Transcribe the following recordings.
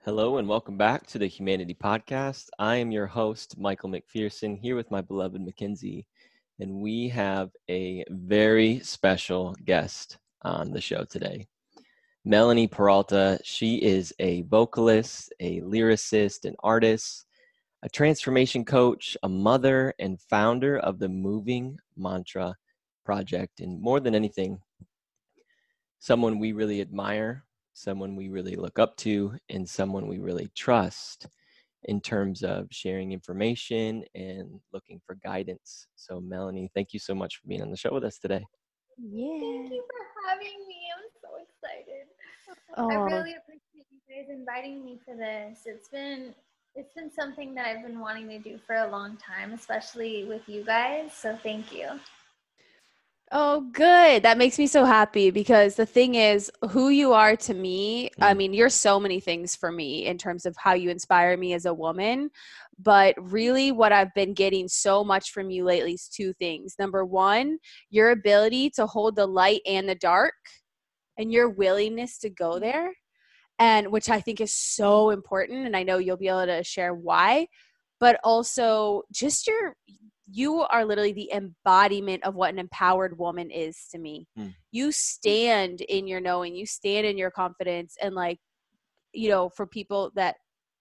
Hello and welcome back to the Humanity Podcast. I am your host, Michael McPherson, here with my beloved Mackenzie, and we have a very special guest on the show today. Melanie Peralta. She is a vocalist, a lyricist, an artist, a transformation coach, a mother, and founder of the Moving Mantra Project. And more than anything, someone we really admire, someone we really look up to, and someone we really trust in terms of sharing information and looking for guidance. So Melanie, thank you so much for being on the show with us today. Yeah. Thank you for having me. I'm so excited. Oh, I really appreciate you guys inviting me to this. It's been something that I've been wanting to do for a long time, especially with you guys. So thank you. oh, good. That makes me so happy because the thing is, who you are to me, I mean, you're so many things for me in terms of how you inspire me as a woman. But really, what I've been getting so much from you lately is two things. Number one, your ability to hold the light and the dark and your willingness to go there, and which I think is so important. And I know you'll be able to share why, but also just you are literally the embodiment of what an empowered woman is to me. You stand in your knowing, you stand in your confidence. And for people that,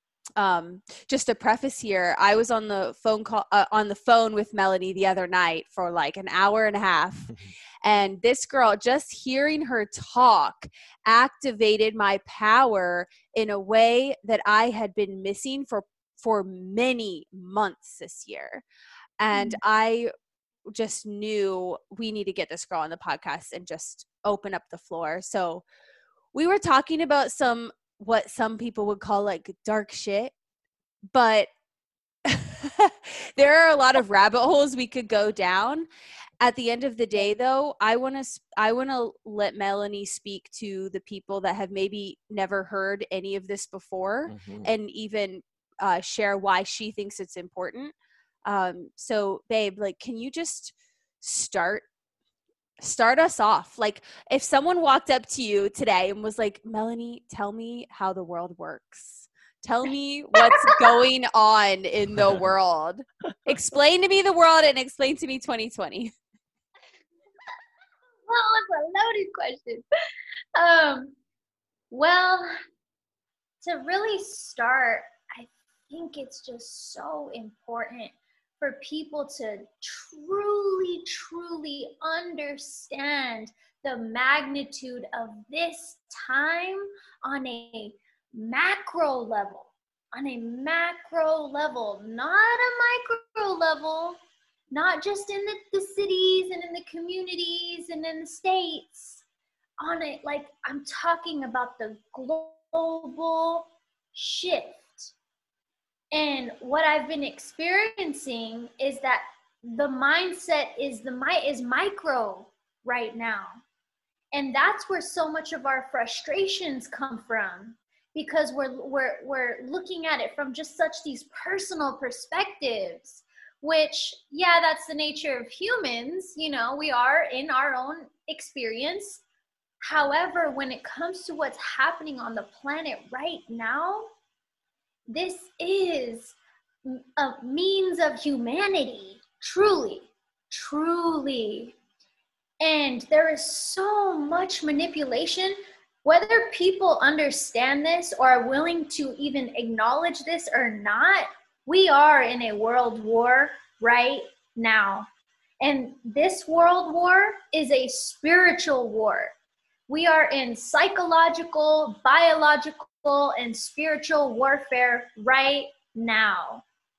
just to preface here, I was on the phone with Melanie the other night for like an hour and a half. And this girl, just hearing her talk activated my power in a way that I had been missing for many months this year. And I just knew we need to get this girl on the podcast and just open up the floor. So we were talking about what some people would call like dark shit, but there are a lot of rabbit holes we could go down. At the end of the day, though, I want to let Melanie speak to the people that have maybe never heard any of this before, and even share why she thinks it's important. So babe, like, can you just start us off? Like, if someone walked up to you today and was like, Melanie, tell me how the world works. Tell me what's going on in the world. Explain to me the world and explain to me 2020. Well, it's a loaded question. Well, to really start, I think it's just so important for people to truly, truly understand the magnitude of this time on a macro level, not a micro level, not just in the cities and in the communities and in the states. On it, like, I'm talking about the global shift. And what I've been experiencing is that the mindset is micro right now. And that's where so much of our frustrations come from, because we're looking at it from just such these personal perspectives, which, yeah, that's the nature of humans. You know, we are in our own experience. However, when it comes to what's happening on the planet right now, this is a means of humanity, truly, truly. And there is so much manipulation. Whether people understand this or are willing to even acknowledge this or not, we are in a world war right now. And this world war is a spiritual war. We are in psychological, biological, and spiritual warfare right now,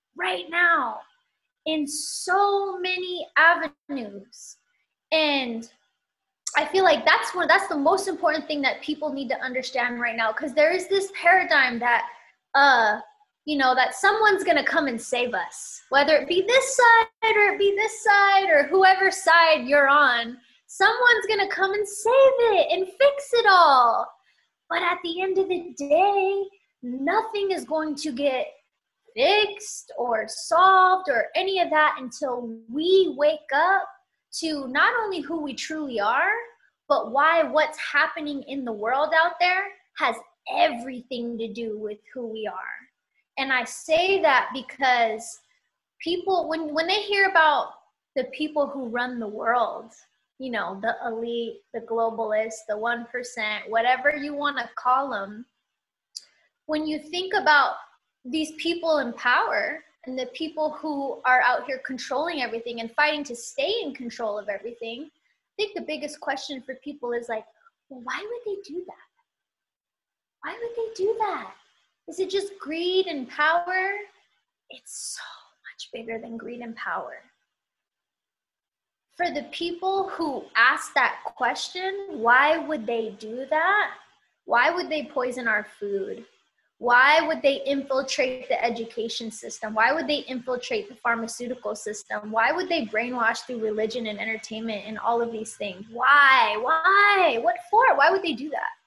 in so many avenues. And I feel like that's the most important thing that people need to understand right now, because there is this paradigm that, that someone's going to come and save us, whether it be this side or it be this side or whoever side you're on. Someone's going to come and save it and fix it all. But at the end of the day, nothing is going to get fixed or solved or any of that until we wake up to not only who we truly are, but why what's happening in the world out there has everything to do with who we are. And I say that because people, when they hear about the people who run the world, you know, the elite, the globalists, the 1%, whatever you want to call them, when you think about these people in power and the people who are out here controlling everything and fighting to stay in control of everything, I think the biggest question for people is like, well, why would they do that? Why would they do that? Is it just greed and power? It's so much bigger than greed and power. For the people who ask that question, why would they do that? Why would they poison our food? Why would they infiltrate the education system? Why would they infiltrate the pharmaceutical system? Why would they brainwash through religion and entertainment and all of these things? Why? Why? What for? Why would they do that?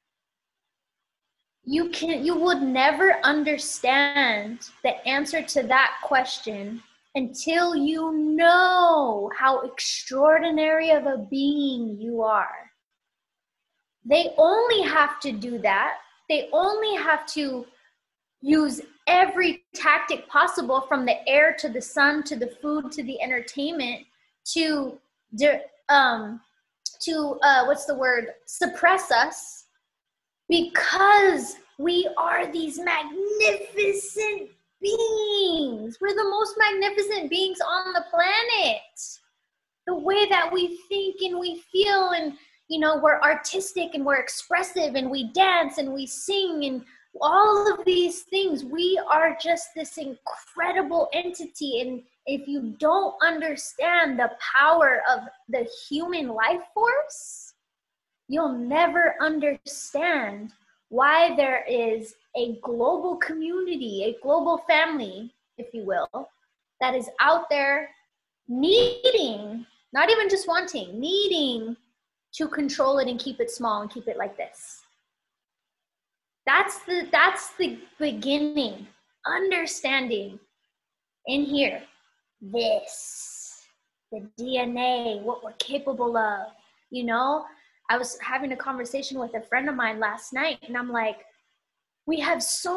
You would never understand the answer to that question until you know how extraordinary of a being you are. They only have to do that. They only have to use every tactic possible, from the air to the sun to the food to the entertainment, to suppress us, because we are these magnificent beings. We're the most magnificent beings on the planet. The way that we think and we feel, and you know, we're artistic and we're expressive and we dance and we sing and all of these things. We are just this incredible entity. And if you don't understand the power of the human life force, you'll never understand why there is a global community, a global family, if you will, that is out there needing, not even just wanting, needing to control it and keep it small and keep it like this. That's the beginning. Understanding in here, this, the DNA, what we're capable of. You know, I was having a conversation with a friend of mine last night, and I'm like, we have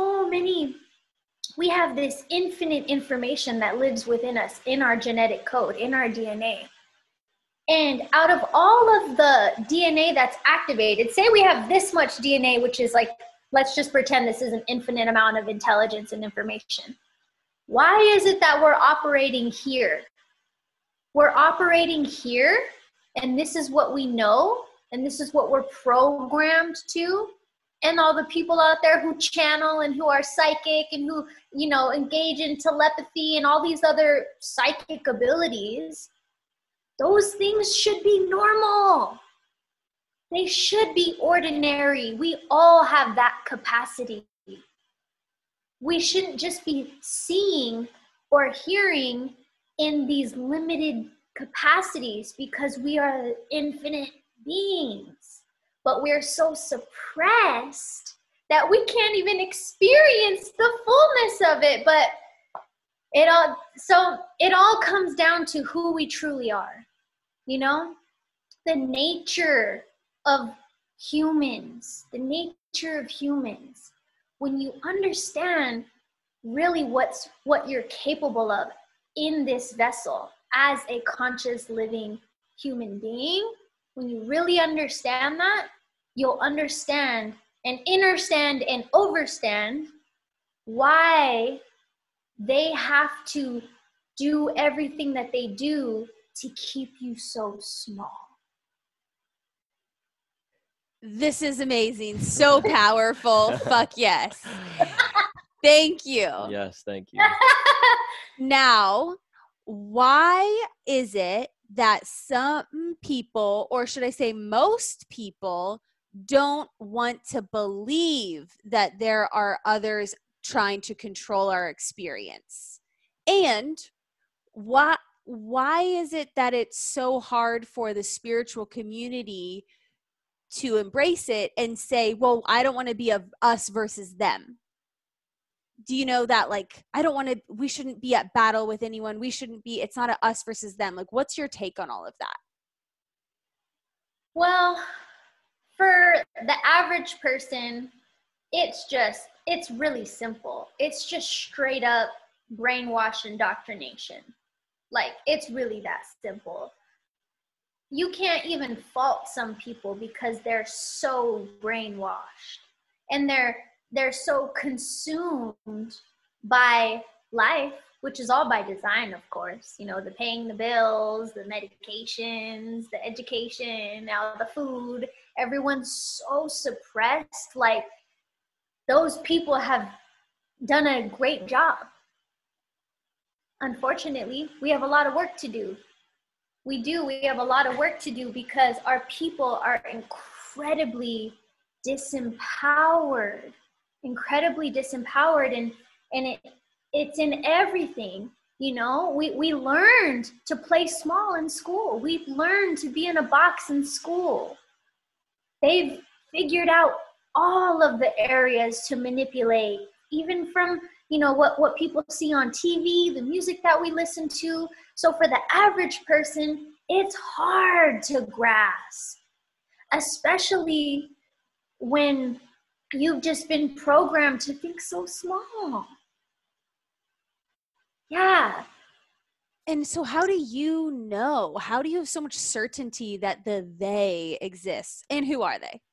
this infinite information that lives within us, in our genetic code, in our DNA. And out of all of the DNA that's activated, say we have this much DNA, which is like, let's just pretend this is an infinite amount of intelligence and information. Why is it that we're operating here? We're operating here, and this is what we know, and this is what we're programmed to. And all the people out there who channel and who are psychic and who, you know, engage in telepathy and all these other psychic abilities, those things should be normal. They should be ordinary. We all have that capacity. We shouldn't just be seeing or hearing in these limited capacities because we are infinite beings. But we're so suppressed that we can't even experience the fullness of it. But it all comes down to who we truly are. You know, the nature of humans, when you understand really what you're capable of in this vessel as a conscious living human being, when you really understand that, you'll understand and understand and overstand why they have to do everything that they do to keep you so small. This is amazing. So powerful. Fuck yes. Thank you. Yes, thank you. Now, why is it that some people, or should I say most people, don't want to believe that there are others trying to control our experience? And why is it that it's so hard for the spiritual community to embrace it and say, well, I don't want to be us versus them? Do you know that, like, we shouldn't be at battle with anyone. It's not a us versus them. Like, what's your take on all of that? Well, for the average person, it's really simple. It's just straight up brainwash indoctrination. Like, it's really that simple. You can't even fault some people because they're so brainwashed, and they're so consumed by life, which is all by design, of course. You know, the paying the bills, the medications, the education, now the food. Everyone's so suppressed. Like, those people have done a great job. Unfortunately, we have a lot of work to do. We have a lot of work to do because our people are incredibly disempowered, and it's in everything. You know, we learned to play small in school. We've learned to be in a box in school. They've figured out all of the areas to manipulate, even from, you know, what people see on TV, the music that we listen to. So for the average person, it's hard to grasp, especially when you've just been programmed to think so small. Yeah. And so how do you know? How do you have so much certainty that the they exists? And who are they?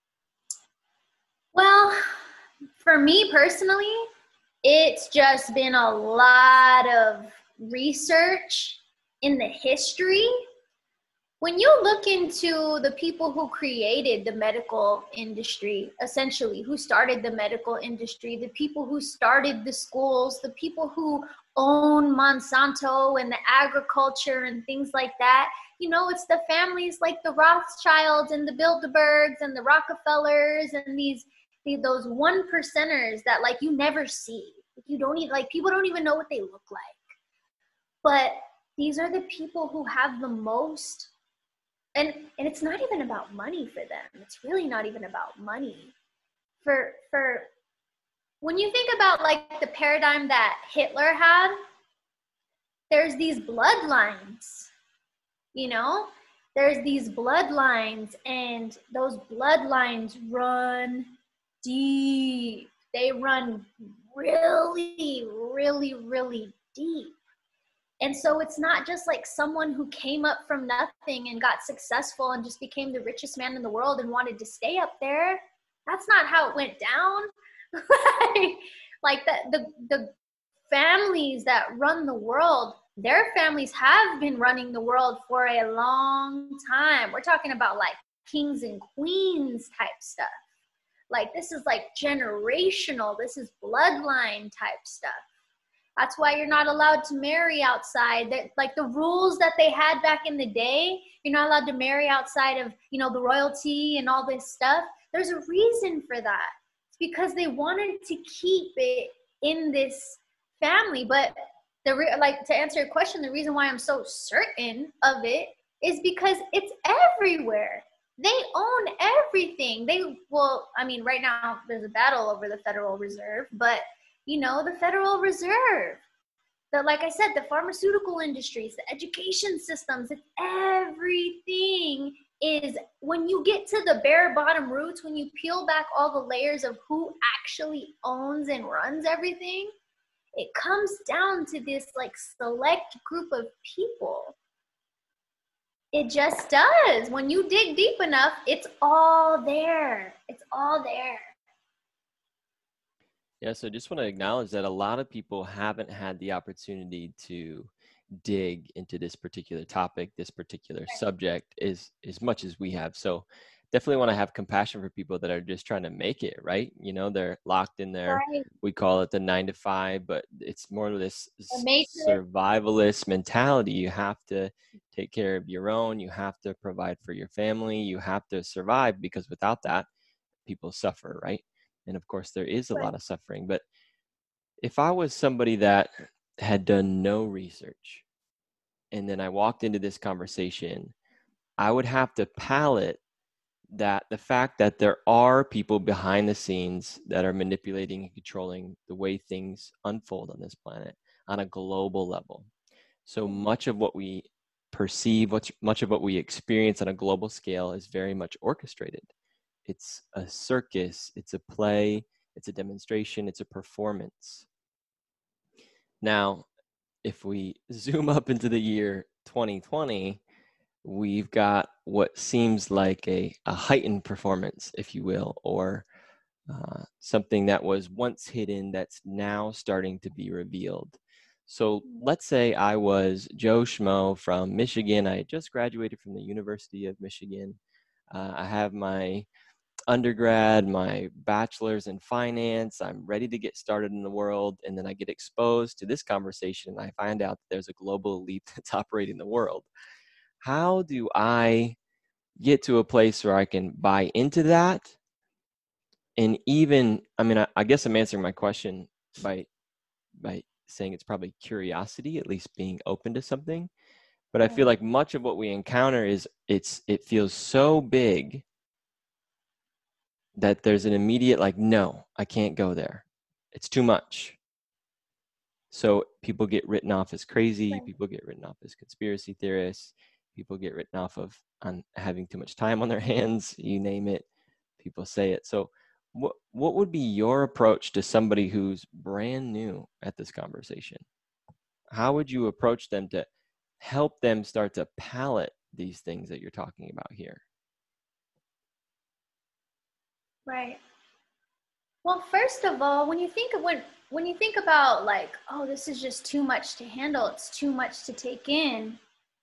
Well, for me personally, it's just been a lot of research in the history. When you look into the people who created the medical industry, essentially, who started the medical industry, the people who started the schools, the people who own Monsanto and the agriculture and things like that, you know, it's the families like the Rothschilds and the Bilderbergs and the Rockefellers and those one percenters that, like, you never see. You don't even, like, people don't even know what they look like. But these are the people who have the most, and it's not even about money for them. It's really not even about money. For when you think about, like, the paradigm that Hitler had, there's these bloodlines, you know? There's these bloodlines, and those bloodlines run deep. They run really, really, really deep. And so it's not just like someone who came up from nothing and got successful and just became the richest man in the world and wanted to stay up there. That's not how it went down. Like the families that run the world, their families have been running the world for a long time. We're talking about like kings and queens type stuff. Like, this is like generational. This is bloodline type stuff. That's why you're not allowed to marry outside. That, like, the rules that they had back in the day, you're not allowed to marry outside of, you know, the royalty and all this stuff. There's a reason for that. It's because they wanted to keep it in this family. But like, to answer your question, the reason why I'm so certain of it is because it's everywhere. They own everything. Right now there's a battle over the Federal Reserve, but, you know, the Federal Reserve, like I said, the pharmaceutical industries, the education systems, it's everything. Is when you get to the bare bottom roots, when you peel back all the layers of who actually owns and runs everything, it comes down to this like select group of people. It just does. When you dig deep enough, it's all there. It's all there. Yeah, so just want to acknowledge that a lot of people haven't had the opportunity to dig into this particular topic, this particular subject as much as we have. So definitely want to have compassion for people that are just trying to make it, right? You know, they're locked in there. Right. We call it the 9 to 5, but it's more of this survivalist mentality. You have to take care of your own. You have to provide for your family. You have to survive, because without that, people suffer, right? And of course, there is a lot of suffering. But if I was somebody that had done no research and then I walked into this conversation, I would have to palate that the fact that there are people behind the scenes that are manipulating and controlling the way things unfold on this planet on a global level. So much of what we perceive, much of what we experience on a global scale is very much orchestrated. It's a circus, it's a play, it's a demonstration, it's a performance. Now, if we zoom up into the year 2020, we've got what seems like a heightened performance, if you will, or something that was once hidden that's now starting to be revealed. So let's say I was Joe Schmo from Michigan. I had just graduated from the University of Michigan. I have my undergrad, my bachelor's in finance. I'm ready to get started in the world. And then I get exposed to this conversation and I find out that there's a global elite that's operating the world. How do I get to a place where I can buy into that? And even, I mean, I guess I'm answering my question by saying it's probably curiosity, at least being open to something. But I feel like much of what we encounter is it feels so big that there's an immediate like, no, I can't go there. It's too much. So people get written off as crazy. Right. People get written off as conspiracy theorists. People get written off on having too much time on their hands. You name it, people say it. So what would be your approach to somebody who's brand new at this conversation? How would you approach them to help them start to palate these things that you're talking about here? Right. Well, first of all, when you think about like, oh, this is just too much to handle, it's too much to take in,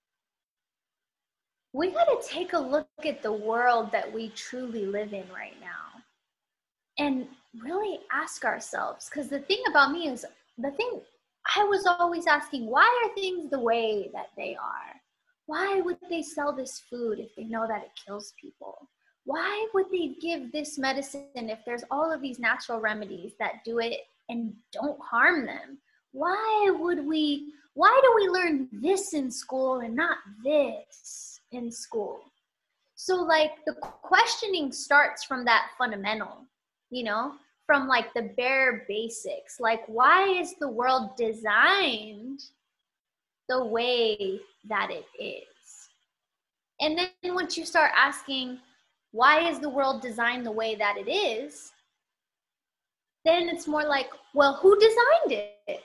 we got to take a look at the world that we truly live in right now and really ask ourselves, because the thing about me is, the thing I was always asking, why are things the way that they are? Why would they sell this food if they know that it kills people? Why would they give this medicine if there's all of these natural remedies that do it and don't harm them? Why do we learn this in school and not this in school? So like the questioning starts from that fundamental, from like the bare basics. Like, why is the world designed the way that it is? And then once you start asking, why is the world designed the way that it is? Then it's more like, well, who designed it?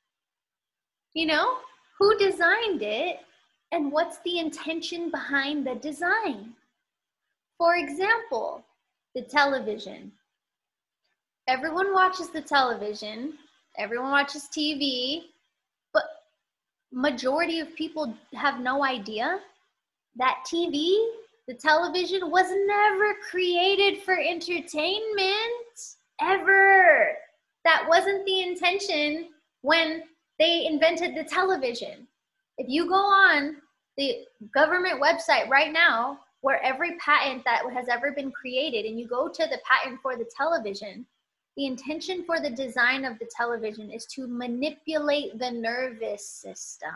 Who designed it? And what's the intention behind the design? For example, the television. Everyone watches the television. Everyone watches TV. But majority of people have no idea that the television was never created for entertainment, ever. That wasn't the intention when they invented the television. If you go on the government website right now, where every patent that has ever been created, and you go to the patent for the television, the intention for the design of the television is to manipulate the nervous system.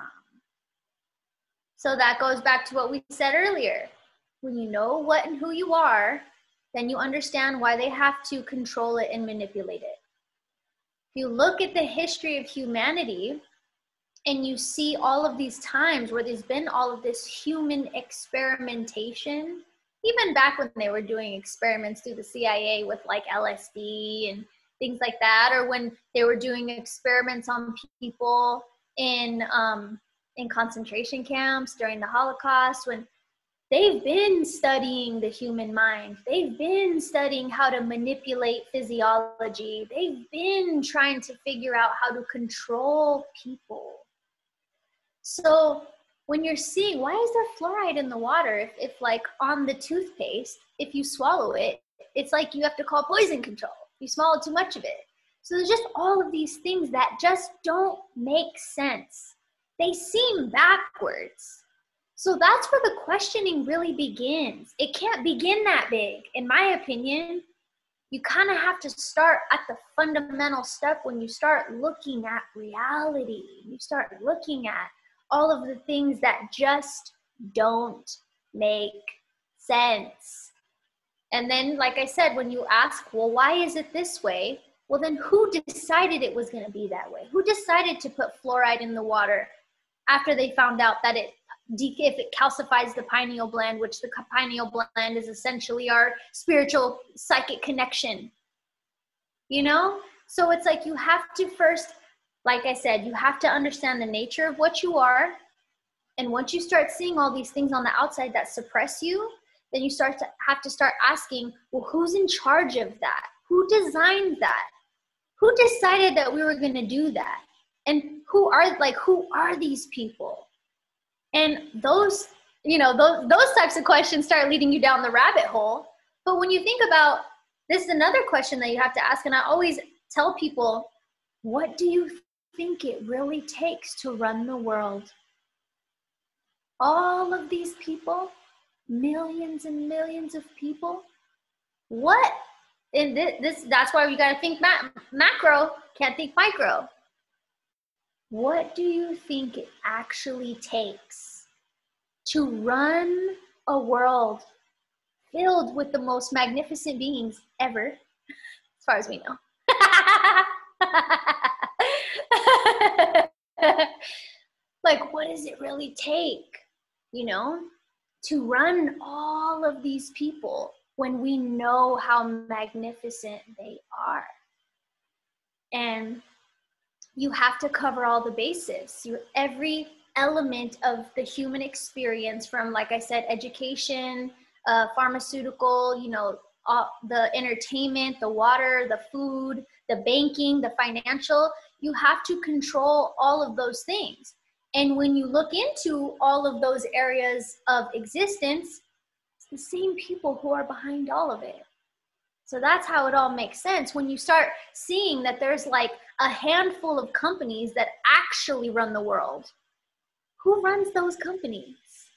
So that goes back to what we said earlier. When you know what and who you are, then you understand why they have to control it and manipulate it. If you look at the history of humanity and you see all of these times where there's been all of this human experimentation, even back when they were doing experiments through the CIA with like LSD and things like that, or when they were doing experiments on people in concentration camps during the Holocaust, when they've been studying the human mind. They've been studying how to manipulate physiology. They've been trying to figure out how to control people. So when you're seeing, why is there fluoride in the water? If like on the toothpaste, if you swallow it, it's like you have to call poison control. You swallow too much of it. So there's just all of these things that just don't make sense. They seem backwards. So that's where the questioning really begins. It can't begin that big. In my opinion, you kind of have to start at the fundamental step when you start looking at reality. You start looking at all of the things that just don't make sense. And then, like I said, when you ask, well, why is it this way? Well, then who decided it was going to be that way? Who decided to put fluoride in the water after they found out that it if it calcifies the pineal gland, which the pineal gland is essentially our spiritual psychic connection, you know? So it's like you have to first, like I said, you have to understand the nature of what you are. And once you start seeing all these things on the outside that suppress you, then you have to start asking, well, who's in charge of that? Who designed that? Who decided that we were going to do that? And who are these people? And those, those types of questions start leading you down the rabbit hole. But when you think about, this is another question that you have to ask. And I always tell people, what do you think it really takes to run the world? All of these people, millions and millions of people. What? And that's why we got to think macro, can't think micro. What do you think it actually takes to run a world filled with the most magnificent beings ever, as far as we know? Like, what does it really take, to run all of these people when we know how magnificent they are? And you have to cover all the bases. Every element of the human experience, from, like I said, education, pharmaceutical, the entertainment, the water, the food, the banking, the financial, you have to control all of those things. And when you look into all of those areas of existence, it's the same people who are behind all of it. So that's how it all makes sense. When you start seeing that there's like a handful of companies that actually run the world, who runs those companies?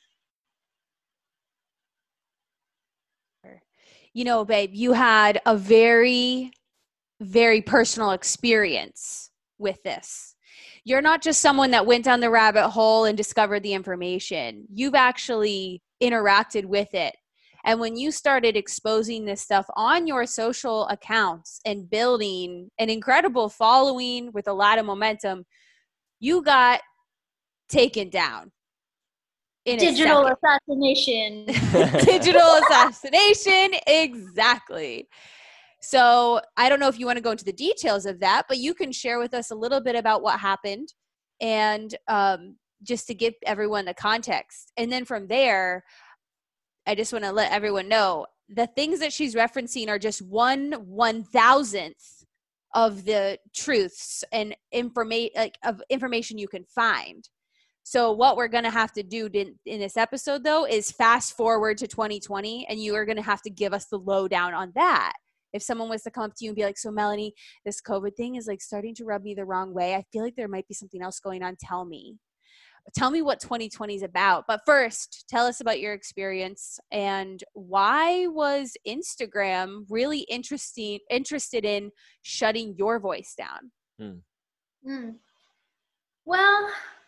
Babe, you had a very, very personal experience with this. You're not just someone that went down the rabbit hole and discovered the information. You've actually interacted with it. And when you started exposing this stuff on your social accounts and building an incredible following with a lot of momentum, you got taken down. Digital assassination. Digital assassination, exactly. So I don't know if you want to go into the details of that, but you can share with us a little bit about what happened, and just to give everyone the context. And then from there, I just want to let everyone know the things that she's referencing are just 1/1000th of the truths and information you can find. So what we're going to have to do in this episode, though, is fast forward to 2020, and you are going to have to give us the lowdown on that. If someone was to come up to you and be like, so Melanie, this COVID thing is like starting to rub me the wrong way. I feel like there might be something else going on. Tell me what 2020 is about. But first, tell us about your experience, and why was Instagram really interested in shutting your voice down? Well,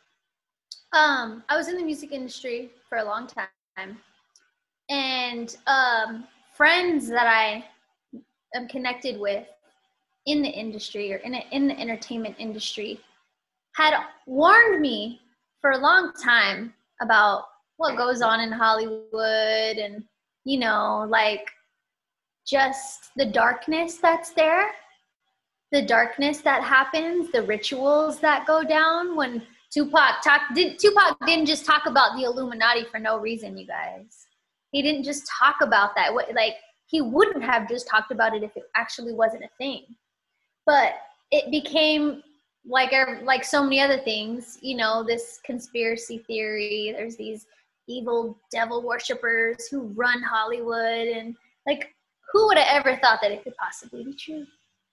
I was in the music industry for a long time, and friends that I am connected with in the industry, or in the entertainment industry, had warned me for a long time about what goes on in Hollywood, and just the darkness that's there, the darkness that happens, the rituals that go down. When Tupac didn't just talk about the Illuminati for no reason, you guys. He didn't just talk about that. He wouldn't have just talked about it if it actually wasn't a thing. But it became like so many other things, this conspiracy theory. There's these evil devil worshippers who run Hollywood, and who would have ever thought that it could possibly be true?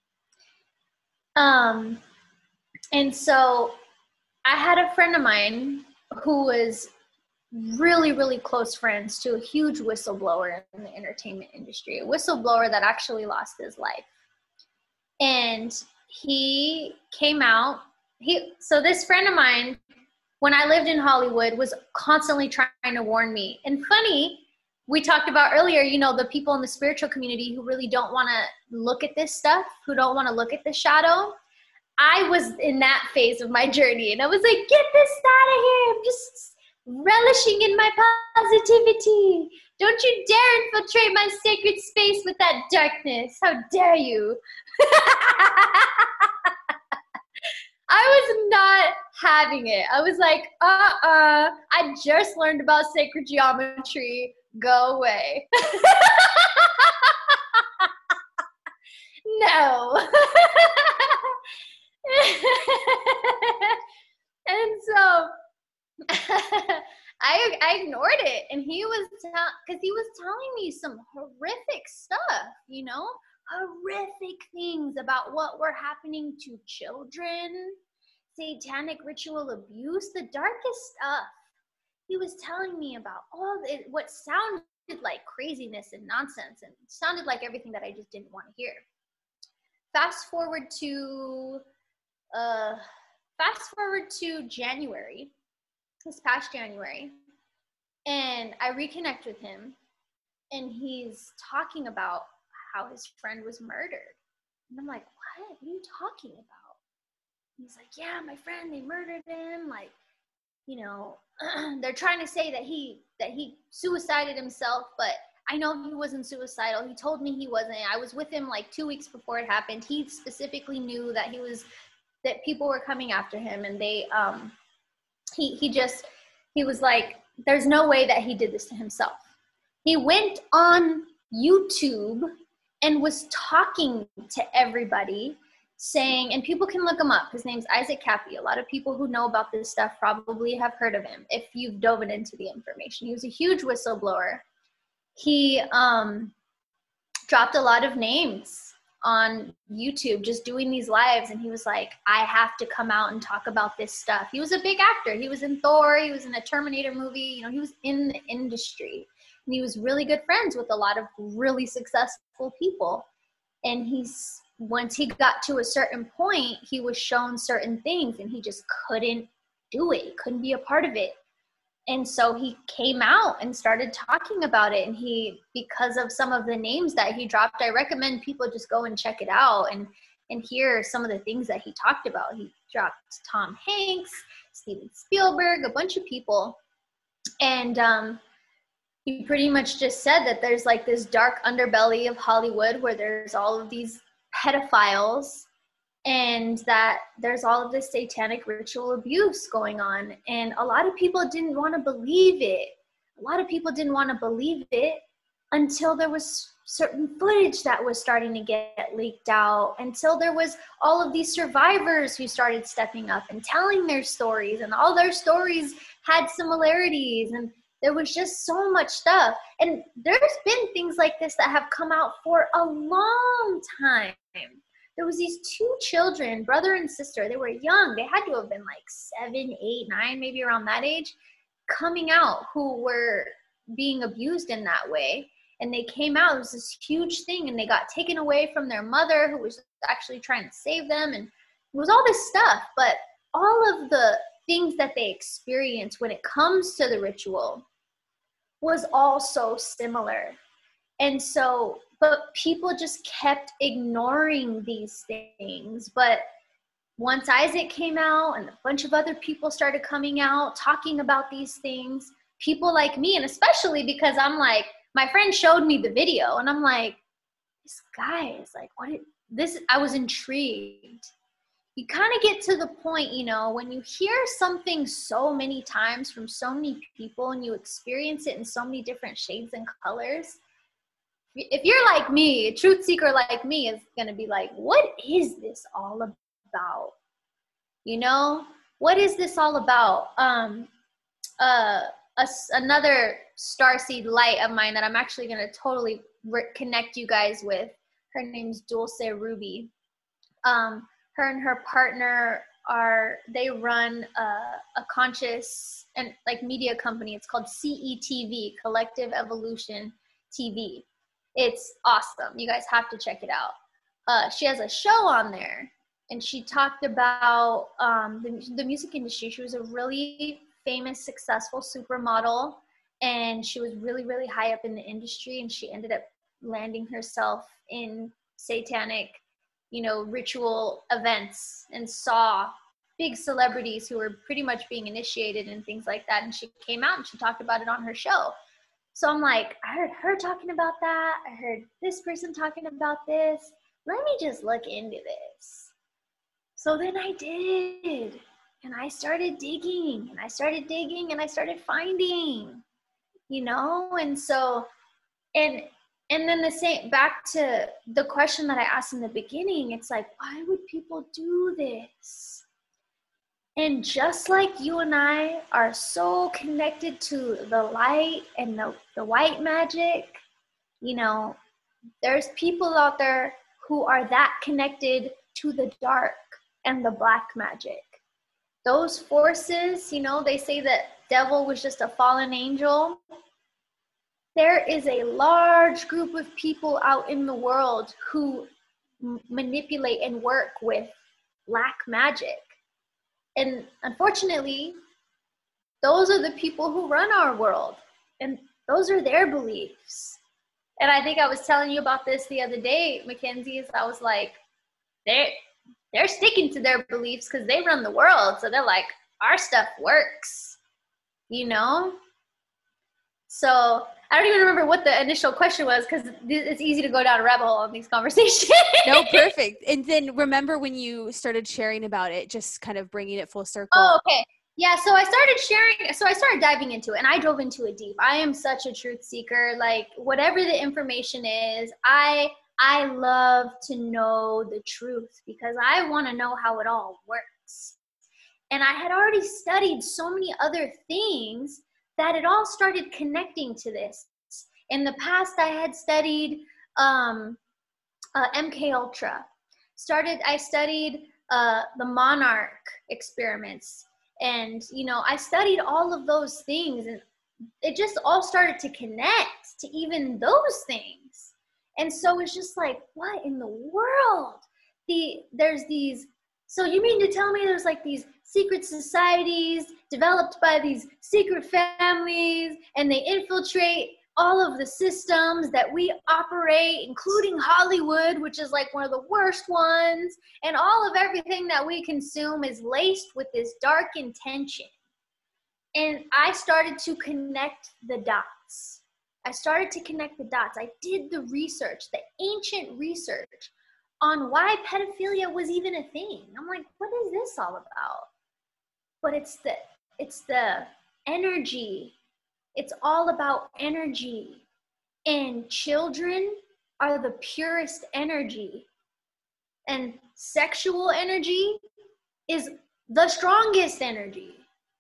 And so I had a friend of mine who was really, really close friends to a huge whistleblower in the entertainment industry, a whistleblower that actually lost his life. And he came out. So this friend of mine, when I lived in Hollywood, was constantly trying to warn me. And funny, we talked about earlier, the people in the spiritual community who really don't want to look at this stuff, who don't want to look at the shadow. I was in that phase of my journey, and I was like, get this out of here. relishing in my positivity. Don't you dare infiltrate my sacred space with that darkness. How dare you? I was not having it. I was like, I just learned about sacred geometry. Go away. No. And so I ignored it, and he was because he was telling me some horrific stuff, you know, horrific things about what were happening to children, satanic ritual abuse, the darkest stuff. He was telling me about what sounded like craziness and nonsense, and sounded like everything that I just didn't want to hear. Fast forward to January, this past January, and I reconnect with him, and he's talking about how his friend was murdered. And I'm like, what are you talking about? He's like, yeah, my friend, they murdered him. Like, you know, they're trying to say that he suicided himself, but I know he wasn't suicidal. He told me he wasn't. I was with him like 2 weeks before it happened. He specifically knew that that people were coming after him, and they he was like, there's no way that he did this to himself. He went on YouTube and was talking to everybody, saying, and people can look him up. His name's Isaac Cappy. A lot of people who know about this stuff probably have heard of him if you've dove into the information. He was a huge whistleblower. He dropped a lot of names on YouTube just doing these lives, and he was like, I have to come out and talk about this stuff. He was a big actor. He was in Thor. He was in a Terminator movie. You know, he was in the industry, and he was really good friends with a lot of really successful people. And once he got to a certain point, he was shown certain things, and he just couldn't do it. He couldn't be a part of it. And so he came out and started talking about it. And because of some of the names that he dropped, I recommend people just go and check it out and hear some of the things that he talked about. He dropped Tom Hanks, Steven Spielberg, a bunch of people. And he pretty much just said that there's like this dark underbelly of Hollywood where there's all of these pedophiles, and that there's all of this satanic ritual abuse going on. And a lot of people didn't want to believe it. A lot of people didn't want to believe it until there was certain footage that was starting to get leaked out, until there was all of these survivors who started stepping up and telling their stories, and all their stories had similarities, and there was just so much stuff. And there's been things like this that have come out for a long time. There was these two children, brother and sister. They were young. They had to have been like 7, 8, 9, maybe around that age, coming out, who were being abused in that way. And they came out. It was this huge thing. And they got taken away from their mother, who was actually trying to save them. And it was all this stuff. But all of the things that they experienced when it comes to the ritual was all so similar. And so, but people just kept ignoring these things. But once Isaac came out and a bunch of other people started coming out talking about these things, people like me, and especially because I'm like, my friend showed me the video, and I'm like, this guy is like, I was intrigued. You kind of get to the point, you know, when you hear something so many times from so many people and you experience it in so many different shades and colors. If you're like me, a truth seeker like me is going to be like, what is this all about? You know, what is this all about? Another starseed light of mine that I'm actually going to totally connect you guys with. Her name's Dulce Ruby. Her and her partner they run a conscious and like media company. It's called CETV, Collective Evolution TV. It's awesome. You guys have to check it out. She has a show on there, and she talked about the music industry. She was a really famous, successful supermodel, and she was really, really high up in the industry, and she ended up landing herself in satanic, you know, ritual events, and saw big celebrities who were pretty much being initiated and things like that. And she came out and she talked about it on her show. So I'm like, I heard her talking about that. I heard this person talking about this. Let me just look into this. So then I did. And I started digging and I started digging and I started finding, you know? And so, and then the same, back to the question that I asked in the beginning, it's like, why would people do this? And just like you and I are so connected to the light and the white magic, you know, there's people out there who are that connected to the dark and the black magic. Those forces, you know, they say that devil was just a fallen angel. There is a large group of people out in the world who manipulate and work with black magic. And unfortunately, those are the people who run our world. And those are their beliefs. And I think I was telling you about this the other day, Mackenzie, is I was like, they're sticking to their beliefs because they run the world. So they're like, our stuff works, you know? So I don't even remember what the initial question was because it's easy to go down a rabbit hole on these conversations. No, perfect. And then remember when you started sharing about it, just kind of bringing it full circle. Oh, okay. Yeah, so I started diving into it and I dove into it deep. I am such a truth seeker. Like whatever the information is, I love to know the truth because I want to know how it all works. And I had already studied so many other things that it all started connecting to this. In the past, I had studied MK Ultra. I studied the Monarch experiments. And, you know, I studied all of those things and it just all started to connect to even those things. And so it's just like, what in the world? So you mean to tell me there's like these secret societies developed by these secret families and they infiltrate all of the systems that we operate, including Hollywood, which is like one of the worst ones, and all of everything that we consume is laced with this dark intention. And I started to connect the dots. I did the research, the ancient research on why pedophilia was even a thing. I'm like, what is this all about? But it's the energy. It's all about energy. And children are the purest energy. And sexual energy is the strongest energy.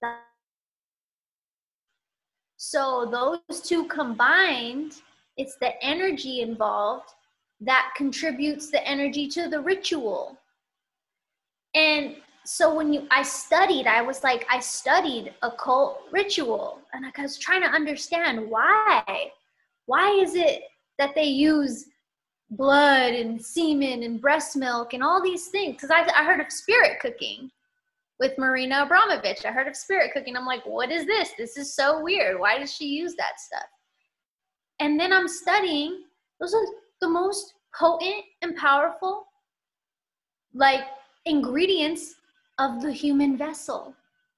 So those two combined, it's the energy involved that contributes the energy to the ritual. And so I studied occult ritual and I was trying to understand why is it that they use blood and semen and breast milk and all these things? Because I heard of spirit cooking with Marina Abramovich. I heard of spirit cooking. I'm like, what is this? This is so weird. Why does she use that stuff? And then I'm studying, those are the most potent and powerful like ingredients of the human vessel.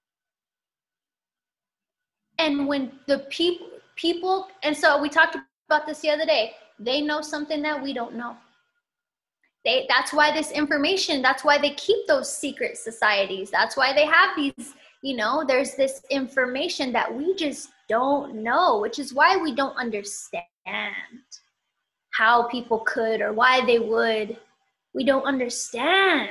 And when the people, and so we talked about this the other day, they know something that we don't know. That's why this information, that's why they keep those secret societies. That's why they have these, you know, there's this information that we just don't know, which is why we don't understand how people could or why they would. We don't understand.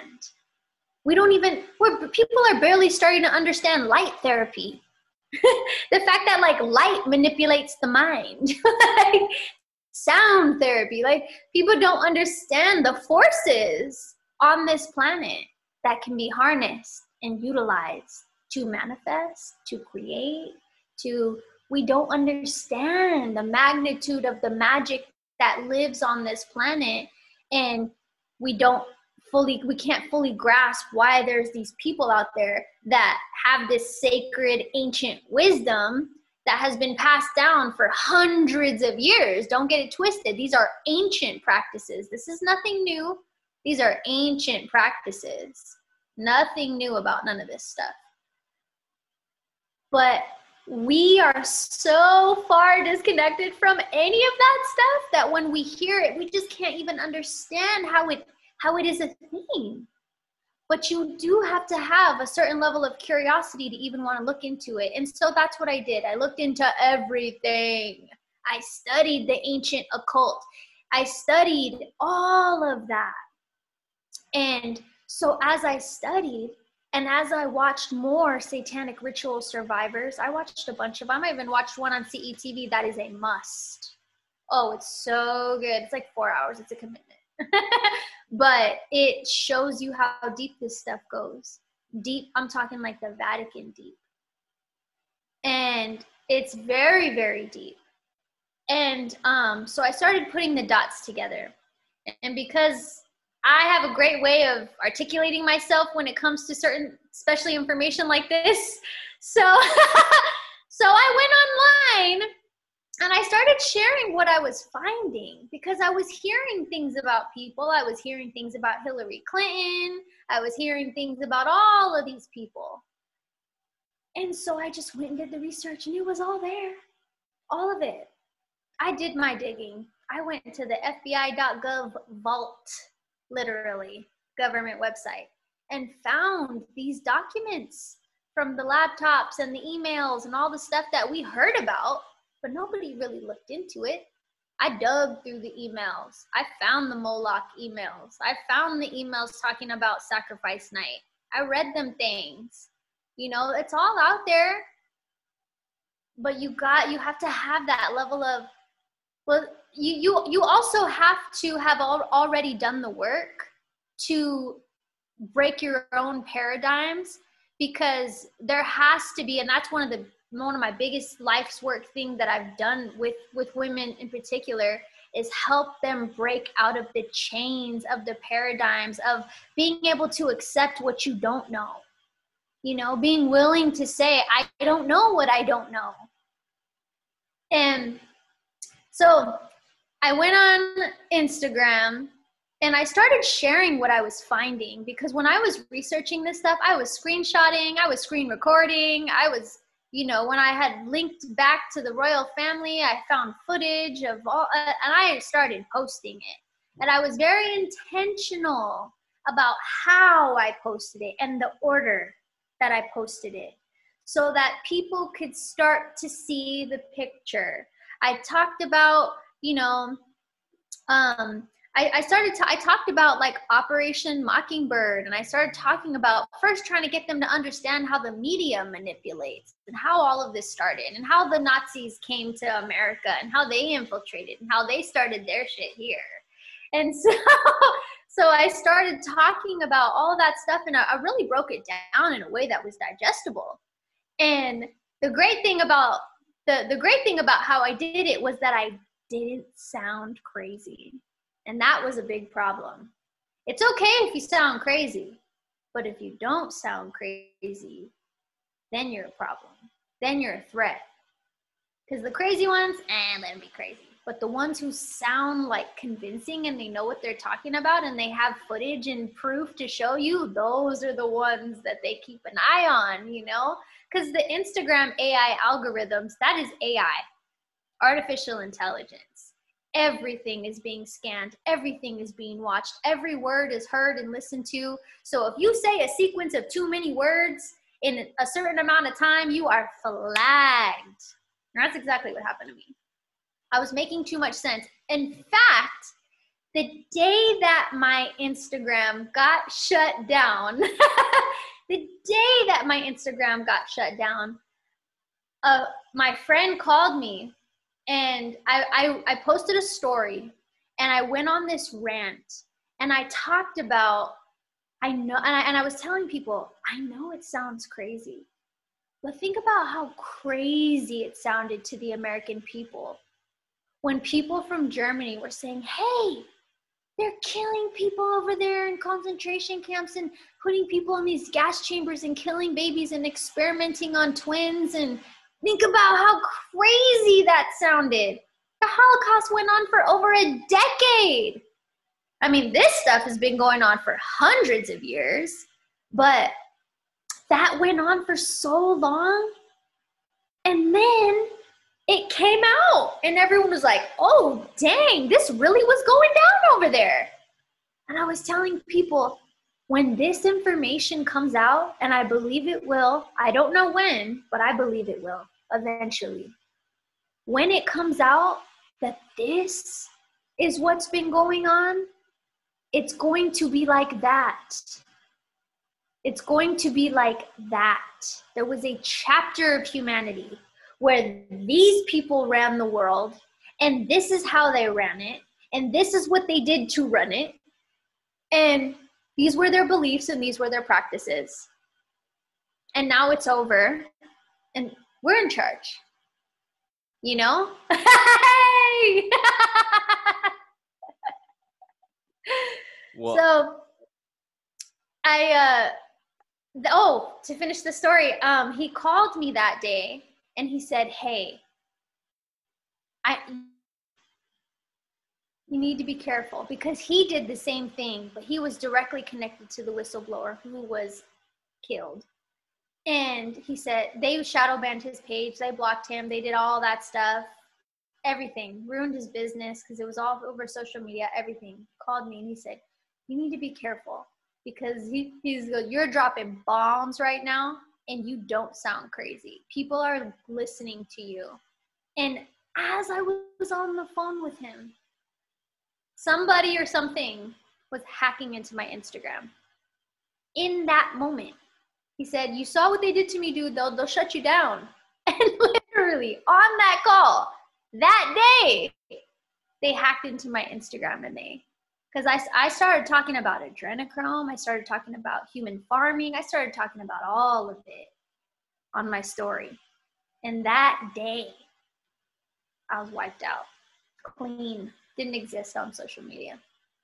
People are barely starting to understand light therapy. The fact that like light manipulates the mind. Like, sound therapy. Like people don't understand the forces on this planet that can be harnessed and utilized to manifest, to create, we don't understand the magnitude of the magic that lives on this planet, and we can't fully grasp why there's these people out there that have this sacred ancient wisdom that has been passed down for hundreds of years. Don't get it twisted. These are ancient practices. This is nothing new. These are ancient practices. Nothing new about none of this stuff. But we are so far disconnected from any of that stuff that when we hear it, we just can't even understand how it is a thing. But you do have to have a certain level of curiosity to even want to look into it. And so that's what I did. I looked into everything. I studied the ancient occult. I studied all of that. And so as I studied, and as I watched more Satanic Ritual Survivors, I watched a bunch of them. I even watched one on CETV. That is a must. Oh, it's so good. It's like 4 hours. It's a commitment. But it shows you how deep this stuff goes. Deep, I'm talking like the Vatican deep. And it's very, very deep. And so I started putting the dots together. And because I have a great way of articulating myself when it comes to certain, especially information like this. So, so I went online and I started sharing what I was finding because I was hearing things about people. I was hearing things about Hillary Clinton. I was hearing things about all of these people. And so I just went and did the research and it was all there. All of it. I did my digging. I went to the FBI.gov vault, literally, government website, and found these documents from the laptops and the emails and all the stuff that we heard about, but nobody really looked into it. I dug through the emails. I found the Moloch emails. I found the emails talking about sacrifice night. I read them things. You know, it's all out there, but you have to have that level of, well, you also have to have already done the work to break your own paradigms, because there has to be, and that's one of my biggest life's work thing that I've done with women in particular, is help them break out of the chains of the paradigms of being able to accept what you don't know. You know, being willing to say, I don't know what I don't know. And so I went on Instagram and I started sharing what I was finding, because when I was researching this stuff, I was screenshotting, I was screen recording, I was, you know, when I had linked back to the royal family, I found footage of all, and I started posting it. And I was very intentional about how I posted it and the order that I posted it, so that people could start to see the picture. I talked about, you know, I talked about like Operation Mockingbird, and I started talking about first trying to get them to understand how the media manipulates and how all of this started and how the Nazis came to America and how they infiltrated and how they started their shit here. And so I started talking about all of that stuff, and I really broke it down in a way that was digestible. And the great thing about how I did it was that I didn't sound crazy. And that was a big problem. It's okay if you sound crazy, but if you don't sound crazy, then you're a problem. Then you're a threat. Because the crazy ones, let them be crazy. But the ones who sound like convincing and they know what they're talking about and they have footage and proof to show you, those are the ones that they keep an eye on, you know? Because the Instagram AI algorithms, that is AI, artificial intelligence. Everything is being scanned. Everything is being watched. Every word is heard and listened to. So if you say a sequence of too many words in a certain amount of time, you are flagged. And that's exactly what happened to me. I was making too much sense. In fact, the day that my Instagram got shut down, my friend called me, and I posted a story, and I went on this rant, and I talked about, I was telling people, I know it sounds crazy, but think about how crazy it sounded to the American people when people from Germany were saying, hey, they're killing people over there in concentration camps and putting people in these gas chambers and killing babies and experimenting on twins. And think about how crazy that sounded. The Holocaust went on for over a decade. I mean, this stuff has been going on for hundreds of years, But that went on for so long. And then it came out and everyone was like, oh, dang, this really was going down over there. And I was telling people, when this information comes out, and I believe it will, I don't know when, but I believe it will eventually. When it comes out that this is what's been going on, it's going to be like that. It's going to be like that. There was a chapter of humanity where these people ran the world, and this is how they ran it, and this is what they did to run it, and these were their beliefs and these were their practices. And now it's over, and we're in charge. You know? Hey! Well, So to finish the story, he called me that day and he said, hey, you need to be careful, because he did the same thing, but he was directly connected to the whistleblower who was killed. And he said they shadow banned his page, they blocked him, they did all that stuff, everything, ruined his business because it was all over social media, everything. Called me and he said, you need to be careful, because you're dropping bombs right now and you don't sound crazy. People are listening to you. And as I was on the phone with him, somebody or something was hacking into my Instagram. In that moment, he said, you saw what they did to me, dude. They'll shut you down. And literally on that call, that day, they hacked into my Instagram, and because I started talking about adrenochrome, I started talking about human farming, I started talking about all of it on my story. And that day, I was wiped out, clean, didn't exist on social media.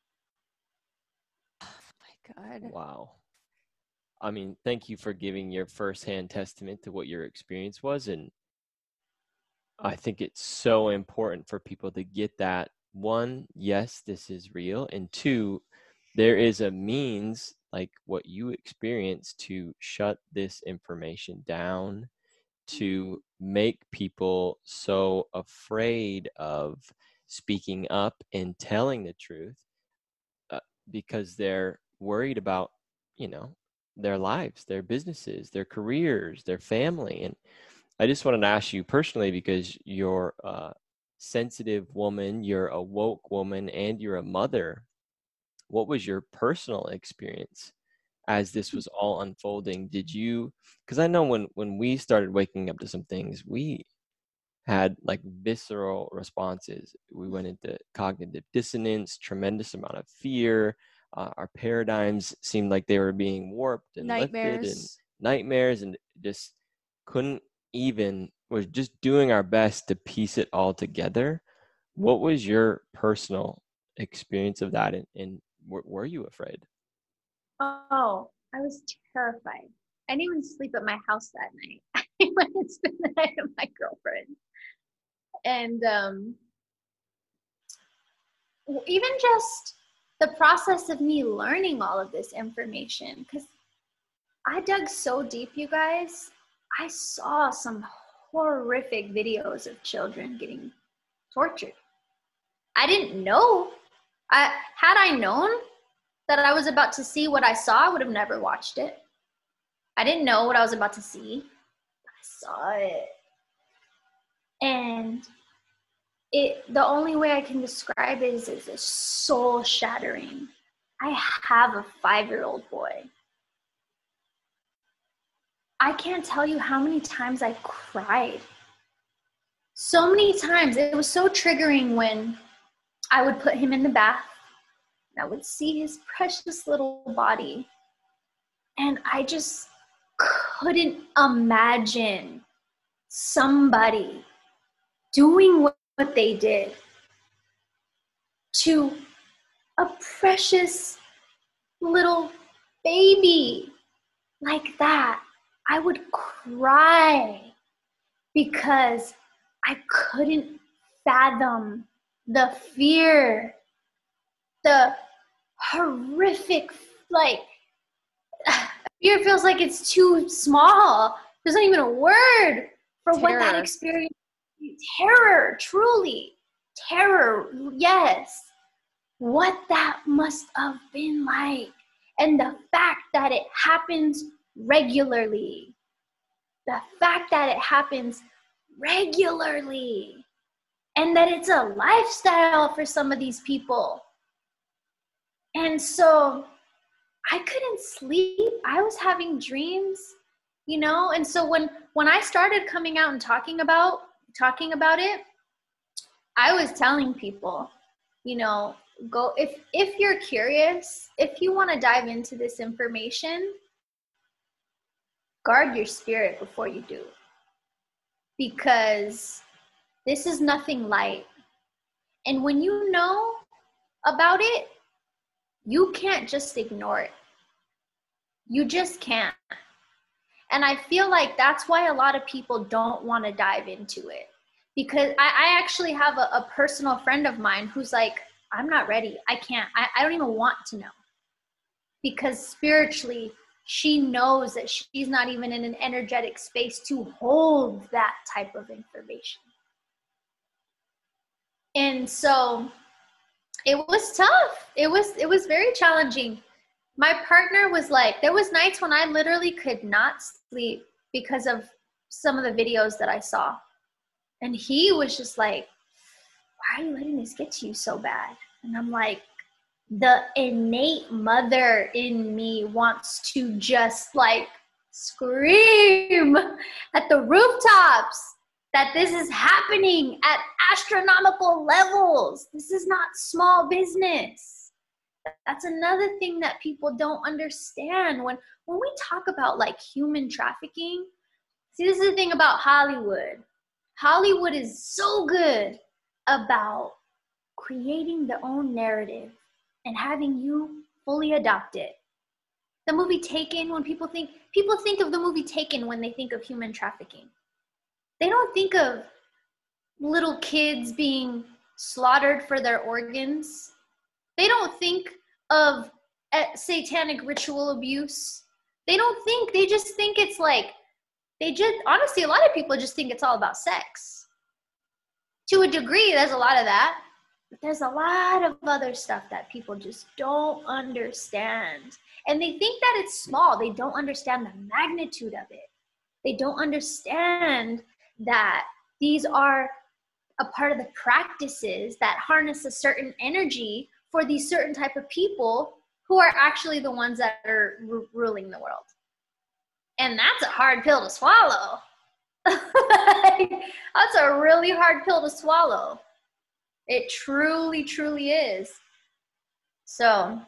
Oh my God. wow. I mean, thank you for giving your firsthand testament to what your experience was. And I think it's so important for people to get that. One, yes, this is real. And two, there is a means like what you experienced to shut this information down, to make people so afraid of speaking up and telling the truth because they're worried about, their lives, their businesses, their careers, their family. And I just wanted to ask you personally, because you're a sensitive woman, you're a woke woman, and you're a mother. What was your personal experience as this was all unfolding? Did you, because I know when we started waking up to some things, we had like visceral responses. We went into cognitive dissonance, tremendous amount of fear. Our paradigms seemed like they were being warped and lifted, and nightmares, and just couldn't even, was just doing our best to piece it all together. What was your personal experience of that, and were you afraid? Oh, I was terrified. I didn't even sleep at my house that night. I went and spent the night with my girlfriend. And even just the process of me learning all of this information, because I dug so deep, you guys. I saw some horrific videos of children getting tortured. I didn't know. Had I known that I was about to see what I saw, I would have never watched it. I didn't know what I was about to see, but I saw it. And the only way I can describe it is a soul shattering. I have a 5-year-old boy. I can't tell you how many times I cried. So many times. It was so triggering when I would put him in the bath and I would see his precious little body. And I just couldn't imagine somebody doing what they did to a precious little baby like that. I would cry because I couldn't fathom the fear, the horrific, Fear feels like it's too small. There's not even a word for Terror. what that experience is. Terror, truly. Terror, yes. What that must have been like. And the fact that it happens regularly. The fact that it happens regularly. And that it's a lifestyle for some of these people. And so I couldn't sleep. I was having dreams, and so when I started coming out and talking about it, I was telling people, go if you're curious, if you want to dive into this information, guard your spirit before you do. Because this is nothing light. And when you know about it, you can't just ignore it. You just can't. And I feel like that's why a lot of people don't want to dive into it. Because I actually have a personal friend of mine who's like, I'm not ready. I can't. I don't even want to know. Because spiritually, she knows that she's not even in an energetic space to hold that type of information. And so it was tough. It was very challenging. My partner was like, there was nights when I literally could not sleep because of some of the videos that I saw. And he was just like, why are you letting this get to you so bad? And I'm like, the innate mother in me wants to just like scream at the rooftops that this is happening at astronomical levels. This is not small business. That's another thing that people don't understand. When we talk about like human trafficking, see, this is the thing about Hollywood. Hollywood is so good about creating their own narrative and having you fully adopt it. The movie Taken, when people think of the movie Taken when they think of human trafficking. They don't think of little kids being slaughtered for their organs. They don't think of satanic ritual abuse. They just think it's like, honestly, a lot of people just think it's all about sex. To a degree, there's a lot of that. But there's a lot of other stuff that people just don't understand. And they think that it's small. They don't understand the magnitude of it. They don't understand that these are a part of the practices that harness a certain energy for these certain type of people who are actually the ones that are ruling the world. And that's a hard pill to swallow. That's a really hard pill to swallow. It truly, truly is. So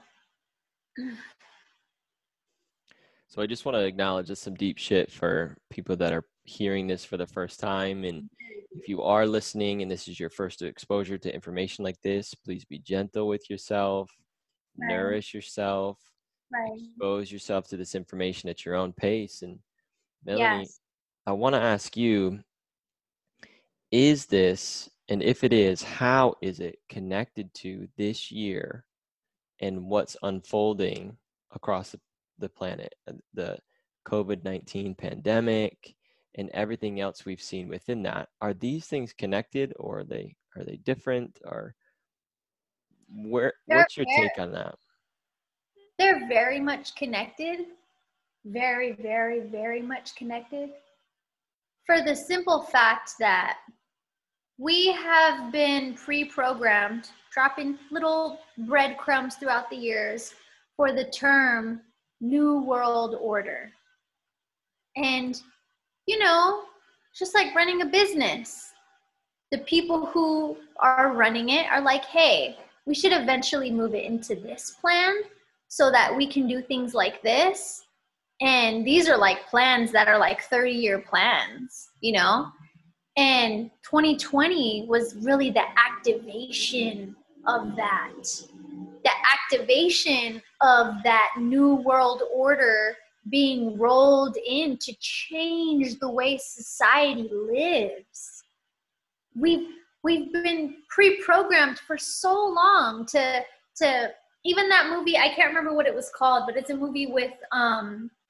I just want to acknowledge just some deep shit for people that are hearing this for the first time. And if you are listening and this is your first exposure to information like this, please be gentle with yourself, right. Nourish yourself, right. Expose yourself to this information at your own pace. And Melanie, yes. I want to ask you, is this, and if it is, how is it connected to this year and what's unfolding across the planet, the COVID-19 pandemic and everything else we've seen within that? Are these things connected, or are they different, or what's your take on that? They're very much connected. Very, very, very much connected. For the simple fact that we have been pre-programmed, dropping little breadcrumbs throughout the years for the term New World Order. And, just like running a business, the people who are running it are like, hey, we should eventually move it into this plan so that we can do things like this. And these are like plans that are like 30-year plans, And 2020 was really the activation of that. The activation of that new world order being rolled in to change the way society lives. We've been pre-programmed for so long to even that movie, I can't remember what it was called, but it's a movie with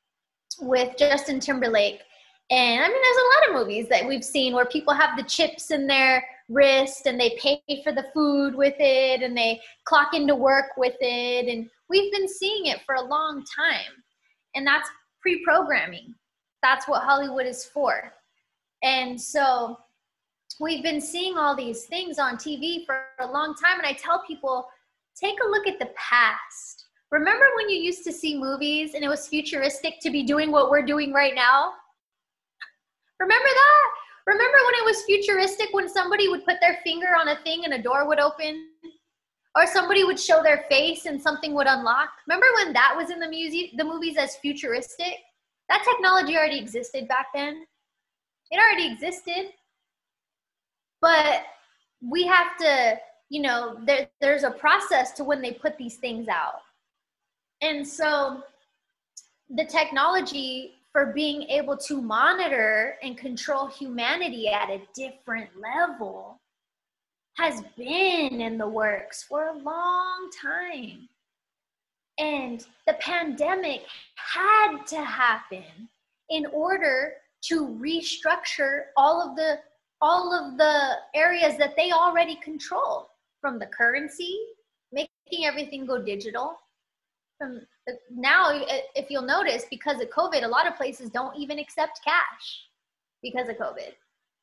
with Justin Timberlake. And I mean, there's a lot of movies that we've seen where people have the chips in their wrist and they pay for the food with it and they clock into work with it. And we've been seeing it for a long time. And that's pre-programming. That's what Hollywood is for. And so we've been seeing all these things on TV for a long time. And I tell people, take a look at the past. Remember when you used to see movies and it was futuristic to be doing what we're doing right now? Remember that? Remember when it was futuristic when somebody would put their finger on a thing and a door would open? Or somebody would show their face and something would unlock? Remember when that was in the movies as futuristic? That technology already existed back then. It already existed. But we have to, you know, there's a process to when they put these things out. And so the technology for being able to monitor and control humanity at a different level has been in the works for a long time. And the pandemic had to happen in order to restructure all of the areas that they already control, from the currency, making everything go digital. Now, if you'll notice, because of COVID, a lot of places don't even accept cash because of COVID.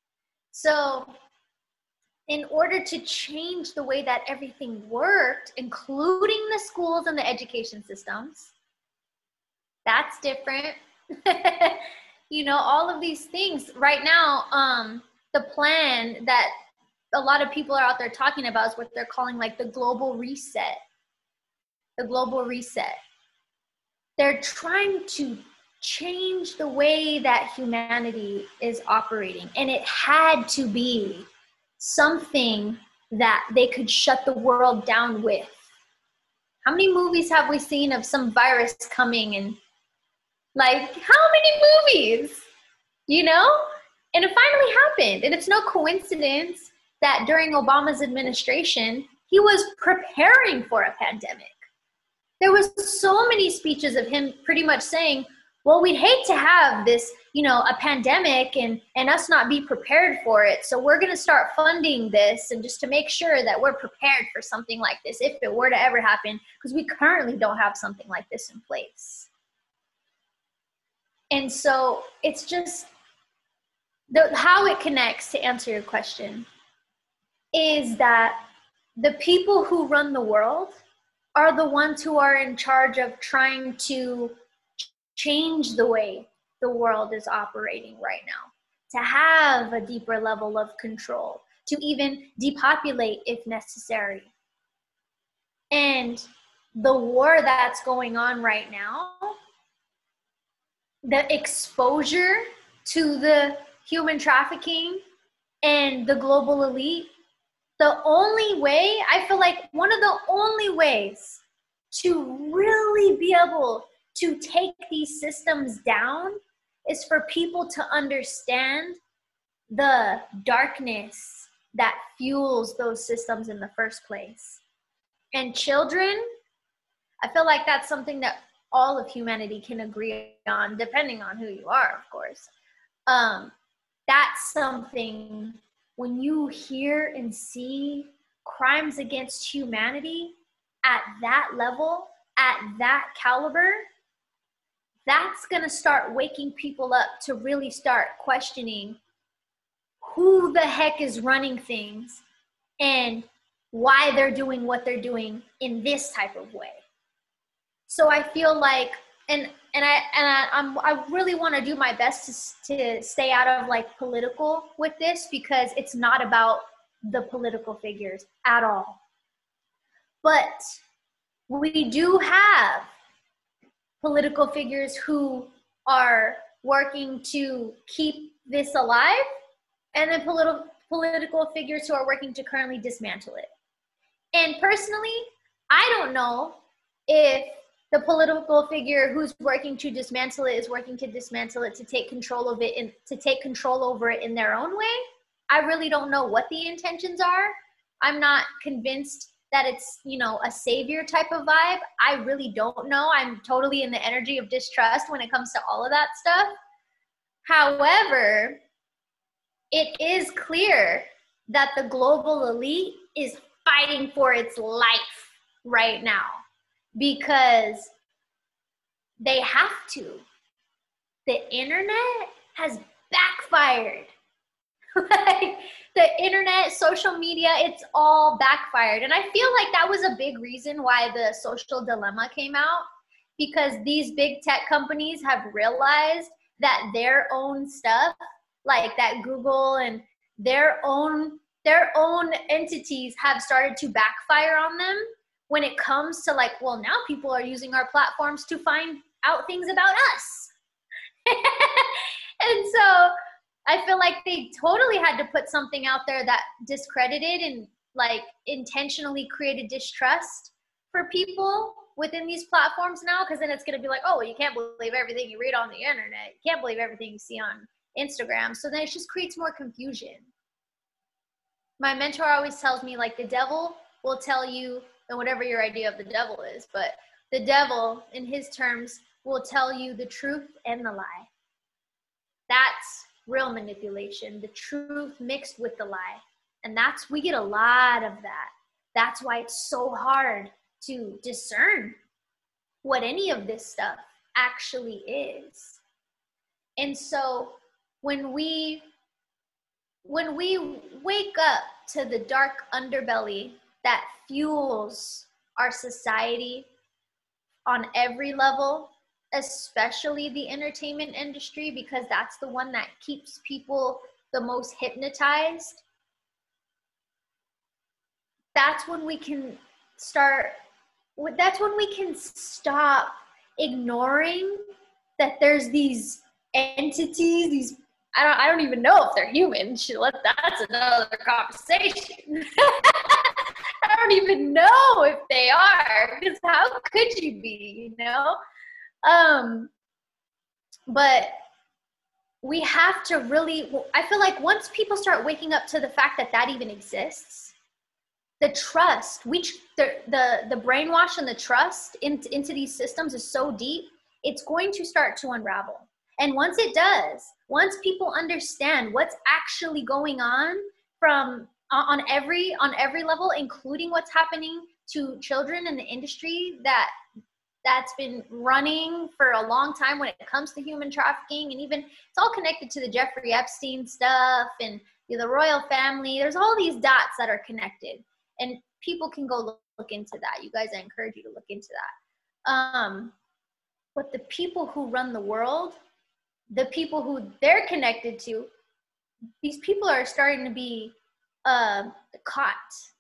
So in order to change the way that everything worked, including the schools and the education systems, that's different. You know, all of these things right now, the plan that a lot of people are out there talking about is what they're calling like the global reset. The global reset. They're trying to change the way that humanity is operating. And it had to be something that they could shut the world down with. How many movies have we seen of some virus coming and like, how many movies, you know? And it finally happened. And it's no coincidence that during Obama's administration, he was preparing for a pandemic. There was so many speeches of him pretty much saying, well, we'd hate to have this, you know, a pandemic and us not be prepared for it. So we're going to start funding this and just to make sure that we're prepared for something like this if it were to ever happen, because we currently don't have something like this in place. And so it's just how it connects, to answer your question, is that the people who run the world are the ones who are in charge of trying to change the way the world is operating right now, to have a deeper level of control, to even depopulate if necessary. And the war that's going on right now, the exposure to the human trafficking and the global elite, the only way, I feel like one of the only ways to really be able to take these systems down is for people to understand the darkness that fuels those systems in the first place. And children, I feel like that's something that all of humanity can agree on, depending on who you are, of course. That's something, when you hear and see crimes against humanity at that level, at that caliber, that's going to start waking people up to really start questioning who the heck is running things and why they're doing what they're doing in this type of way. So I feel like, I really want to do my best to stay out of like political with this, because it's not about the political figures at all. But we do have political figures who are working to keep this alive, and then political figures who are working to currently dismantle it. And personally, I don't know if the political figure who's working to dismantle it is working to dismantle it to take control of it and to take control over it in their own way. I really don't know what the intentions are. I'm not convinced that it's, you know, a savior type of vibe. I really don't know. I'm totally in the energy of distrust when it comes to all of that stuff. However, it is clear that the global elite is fighting for its life right now because they have to. The internet has backfired. Like the internet, social media, it's all backfired. And I feel like that was a big reason why the Social Dilemma came out, because these big tech companies have realized that their own stuff, like that Google and their own entities have started to backfire on them when it comes to like, well, now people are using our platforms to find out things about us. And so I feel like they totally had to put something out there that discredited and like intentionally created distrust for people within these platforms now, because then it's going to be like, oh, you can't believe everything you read on the internet. You can't believe everything you see on Instagram. So then it just creates more confusion. My mentor always tells me, like, the devil will tell you, and whatever your idea of the devil is, but the devil, in his terms, will tell you the truth and the lie. That's real manipulation, the truth mixed with the lie. And we get a lot of that. That's why it's so hard to discern what any of this stuff actually is. And so when we wake up to the dark underbelly that fuels our society on every level, especially the entertainment industry, because that's the one that keeps people the most hypnotized, that's when we can stop ignoring that there's these entities, these, I don't even know if they're human. That's another conversation. I don't even know if they are, because how could you be, you know? But we have to really, I feel like once people start waking up to the fact that even exists, the trust, the brainwash and the trust into these systems is so deep, it's going to start to unravel. And once it does, once people understand what's actually going on on every level, including what's happening to children in the industry that's been running for a long time when it comes to human trafficking, and even it's all connected to the Jeffrey Epstein stuff and the royal family. There's all these dots that are connected, and people can go look into that. You guys, I encourage you to look into that. But the people who run the world, the people who they're connected to, these people are starting to be caught,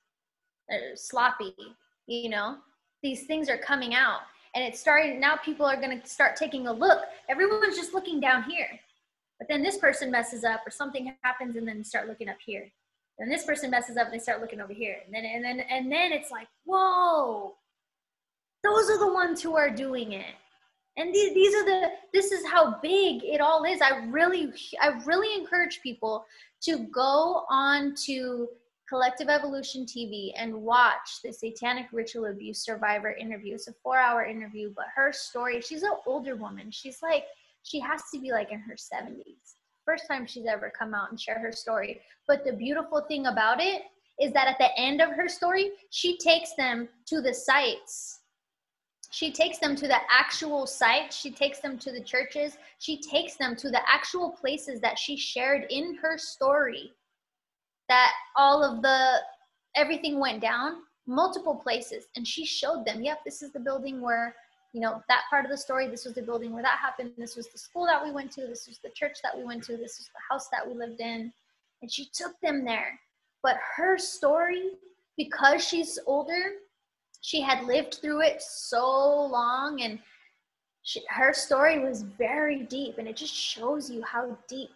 sloppy, you know? These things are coming out. And it's starting, now people are going to start taking a look. Everyone's just looking down here. But then this person messes up or something happens and then start looking up here. And this person messes up and they start looking over here. And then it's like, whoa, those are the ones who are doing it. And this is how big it all is. I really encourage people to go on to Collective Evolution TV and watch the Satanic Ritual Abuse Survivor interview. It's a 4-hour interview, but her story, she's an older woman. She has to be like in her 70s. First time she's ever come out and share her story. But the beautiful thing about it is that at the end of her story, she takes them to the sites. She takes them to the actual site. She takes them to the churches. She takes them to the actual places that she shared in her story, that everything went down, multiple places. And she showed them, yep, this is the building where, that part of the story, this was the building where that happened. This was the school that we went to. This was the church that we went to. This was the house that we lived in. And she took them there. But her story, because she's older, she had lived through it so long, and her story was very deep, and it just shows you how deep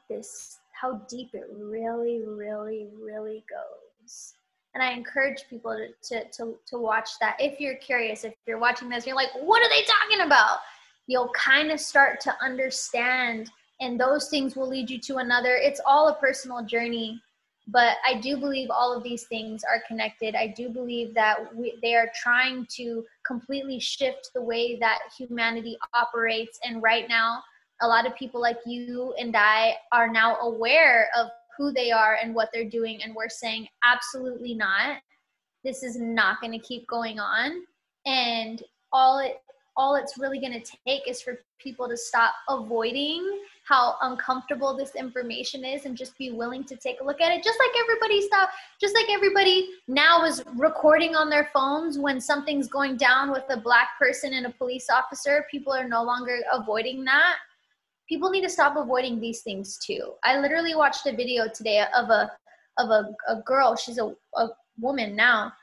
it really, really, really goes. And I encourage people to watch that. If you're curious, if you're watching this, you're like, what are they talking about? You'll kind of start to understand, and those things will lead you to another. It's all a personal journey. But I do believe all of these things are connected. I do believe that they are trying to completely shift the way that humanity operates. And right now, a lot of people like you and I are now aware of who they are and what they're doing. And we're saying, absolutely not. This is not going to keep going on. And all it's really going to take is for people to stop avoiding how uncomfortable this information is and just be willing to take a look at it. Just like everybody now is recording on their phones when something's going down with a Black person and a police officer. People are no longer avoiding that. People need to stop avoiding these things too. I literally watched a video today of a girl. She's a woman now,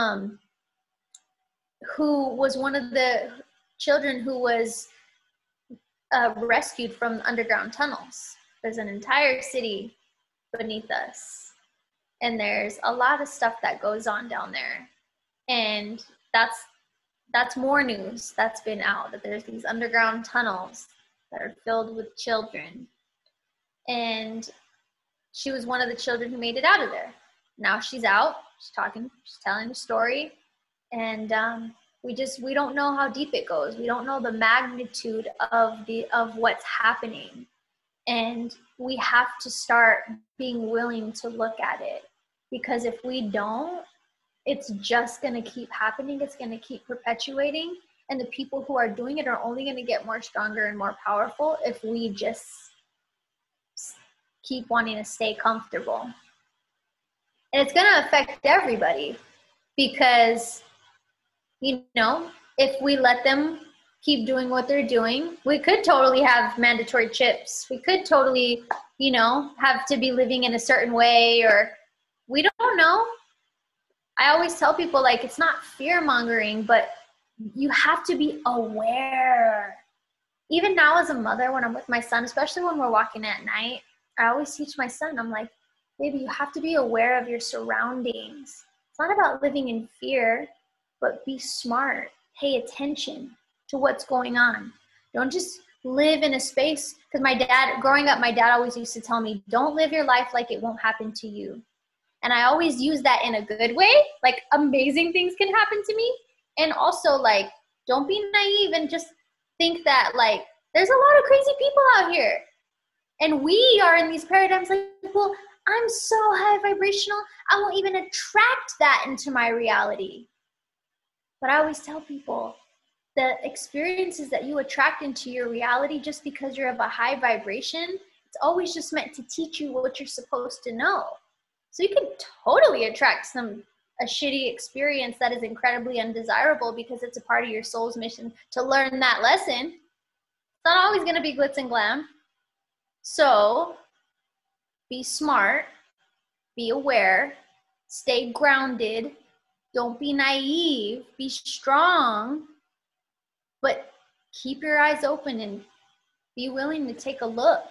who was one of the children who was rescued from underground tunnels. There's an entire city beneath us, and there's a lot of stuff that goes on down there. And that's more news that's been out, that there's these underground tunnels that are filled with children. And she was one of the children who made it out of there. Now she's out, she's talking, she's telling the story. And we don't know how deep it goes. We don't know the magnitude of what's happening. And we have to start being willing to look at it. Because if we don't, it's just going to keep happening. It's going to keep perpetuating. And the people who are doing it are only going to get more stronger and more powerful if we just keep wanting to stay comfortable. And it's going to affect everybody, because, you know, if we let them keep doing what they're doing, we could totally have mandatory chips. We could totally, you know, have to be living in a certain way, or we don't know. I always tell people, like, it's not fear mongering, but you have to be aware. Even now as a mother, when I'm with my son, especially when we're walking at night, I always teach my son, I'm like, baby, you have to be aware of your surroundings. It's not about living in fear, but be smart. Pay attention to what's going on. Don't just live in a space, because growing up, my dad always used to tell me, don't live your life like it won't happen to you. And I always use that in a good way, like amazing things can happen to me. And also, like, don't be naive and just think that, like, there's a lot of crazy people out here. And we are in these paradigms like, well, I'm so high vibrational, I won't even attract that into my reality. But I always tell people, the experiences that you attract into your reality, just because you're of a high vibration, it's always just meant to teach you what you're supposed to know. So you can totally attract a shitty experience that is incredibly undesirable because it's a part of your soul's mission to learn that lesson. It's not always going to be glitz and glam. So be smart, be aware, stay grounded, don't be naive, be strong, but keep your eyes open and be willing to take a look.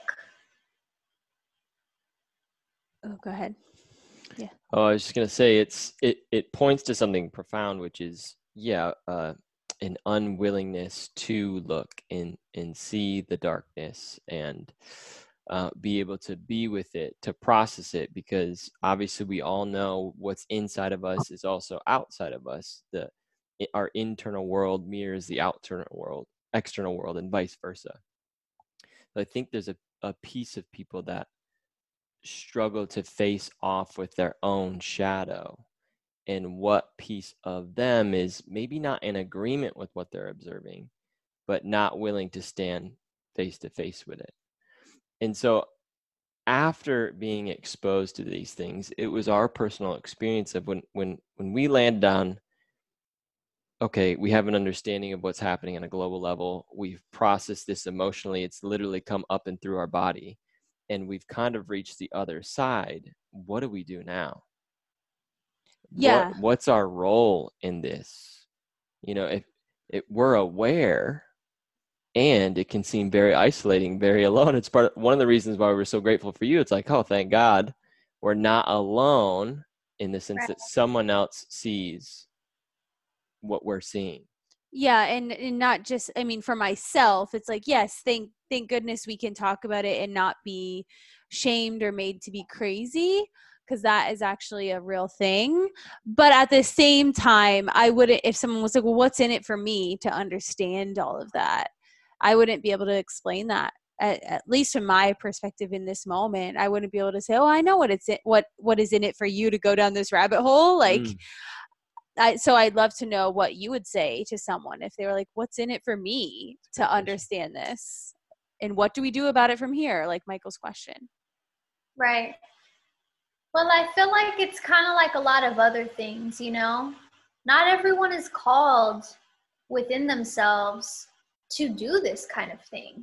Oh, go ahead. Yeah. Oh, I was just gonna say it points to something profound, which is an unwillingness to look and see the darkness and be able to be with it, to process it, because obviously we all know what's inside of us is also outside of us. Our internal world mirrors the external world, and vice versa. So I think there's a piece of people that struggle to face off with their own shadow, and what piece of them is maybe not in agreement with what they're observing, but not willing to stand face to face with it. And so after being exposed to these things, it was our personal experience of when we landed on, okay, we have an understanding of what's happening on a global level, we've processed this emotionally, it's literally come up and through our body, and we've kind of reached the other side. What do we do now? Yeah. What's our role in this? You know, if we're aware, and it can seem very isolating, very alone. It's one of the reasons why we're so grateful for you. It's like, oh, thank God we're not alone, in the sense that someone else sees what we're seeing. Yeah, and not just, I mean, for myself, it's like, yes, thank goodness we can talk about it and not be shamed or made to be crazy. because that is actually a real thing. But at the same time, I wouldn't, if someone was like, well, what's in it for me to understand all of that? I wouldn't be able to explain that. At least from my perspective in this moment, I wouldn't be able to say, oh, I know what what is in it for you to go down this rabbit hole. Like, so I'd love to know what you would say to someone if they were like, what's in it for me to understand this? And what do we do about it from here? Like Michael's question. Right. Well, I feel like it's kind of like a lot of other things, you know? Not everyone is called within themselves to do this kind of thing.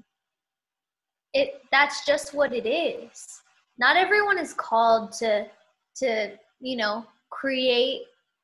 That's just what it is. Not everyone is called to you know, create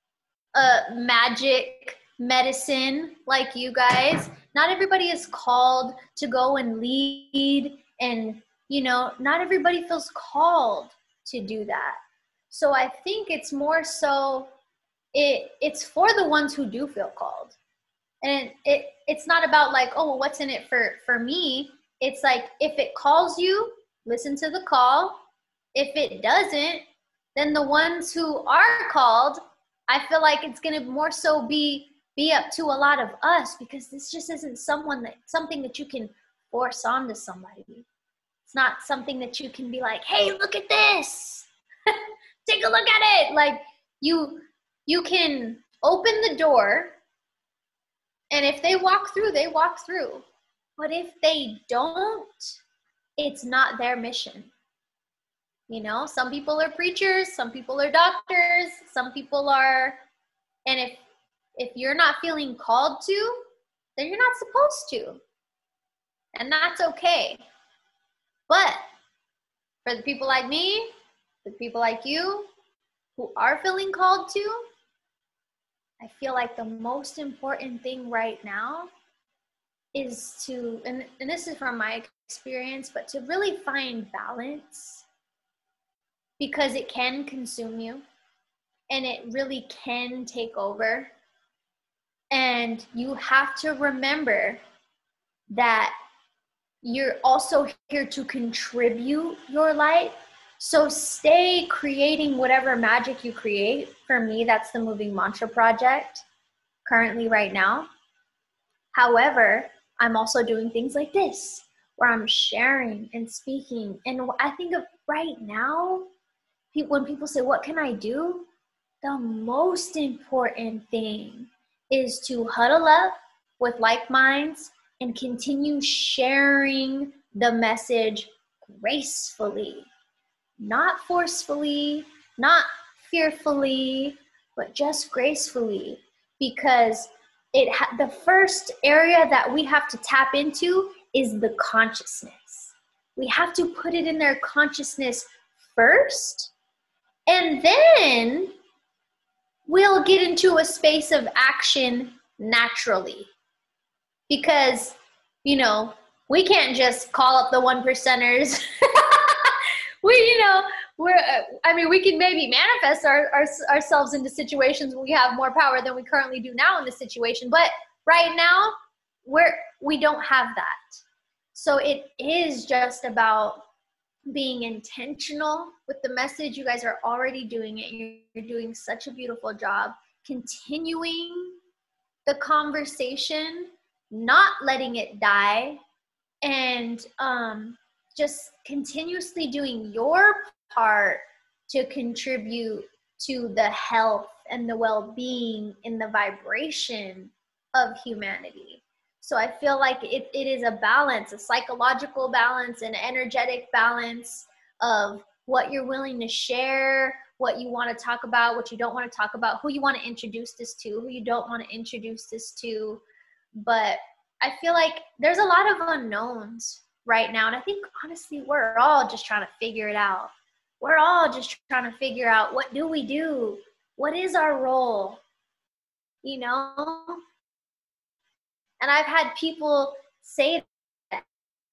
a magic medicine like you guys. Not everybody is called to go and lead, and you know, not everybody feels called to do that. So I think it's more so it's for the ones who do feel called. And it's not about like, oh, well, what's in it for me? It's like, if it calls you, listen to the call. If it doesn't, then the ones who are called, I feel like it's going to more so be up to a lot of us, because this just isn't something that you can force onto somebody. It's not something that you can be like, hey, look at this. Take a look at it. Like, you can open the door, and if they walk through, they walk through. But if they don't, it's not their mission. You know, some people are preachers, some people are doctors, some people are, and if you're not feeling called to, then you're not supposed to. And that's okay. But for the people like me, the people like you, who are feeling called to, I feel like the most important thing right now is to, and this is from my experience, but to really find balance, because it can consume you and it really can take over. And you have to remember that you're also here to contribute your light. So stay creating whatever magic you create. For me, that's the Moving Mantra Project currently right now. However, I'm also doing things like this, where I'm sharing and speaking. And I think of right now, when people say, what can I do? The most important thing is to huddle up with like minds and continue sharing the message gracefully, not forcefully, not fearfully, but just gracefully. Because the first area that we have to tap into is the consciousness. We have to put it in their consciousness first, and then we'll get into a space of action naturally. Because, you know, we can't just call up the 1%ers. We can maybe manifest ourselves into situations where we have more power than we currently do now in this situation. But right now, we don't have that. So it is just about being intentional with the message. You guys are already doing it. You're doing such a beautiful job. Continuing the conversation, not letting it die, and just continuously doing your part to contribute to the health and the well-being and the vibration of humanity. So I feel like it is a balance, a psychological balance, an energetic balance of what you're willing to share, what you want to talk about, what you don't want to talk about, who you want to introduce this to, who you don't want to introduce this to. But I feel like there's a lot of unknowns right now. And I think, honestly, we're all just trying to figure it out. We're all just trying to figure out, what do we do? What is our role? You know? And I've had people say that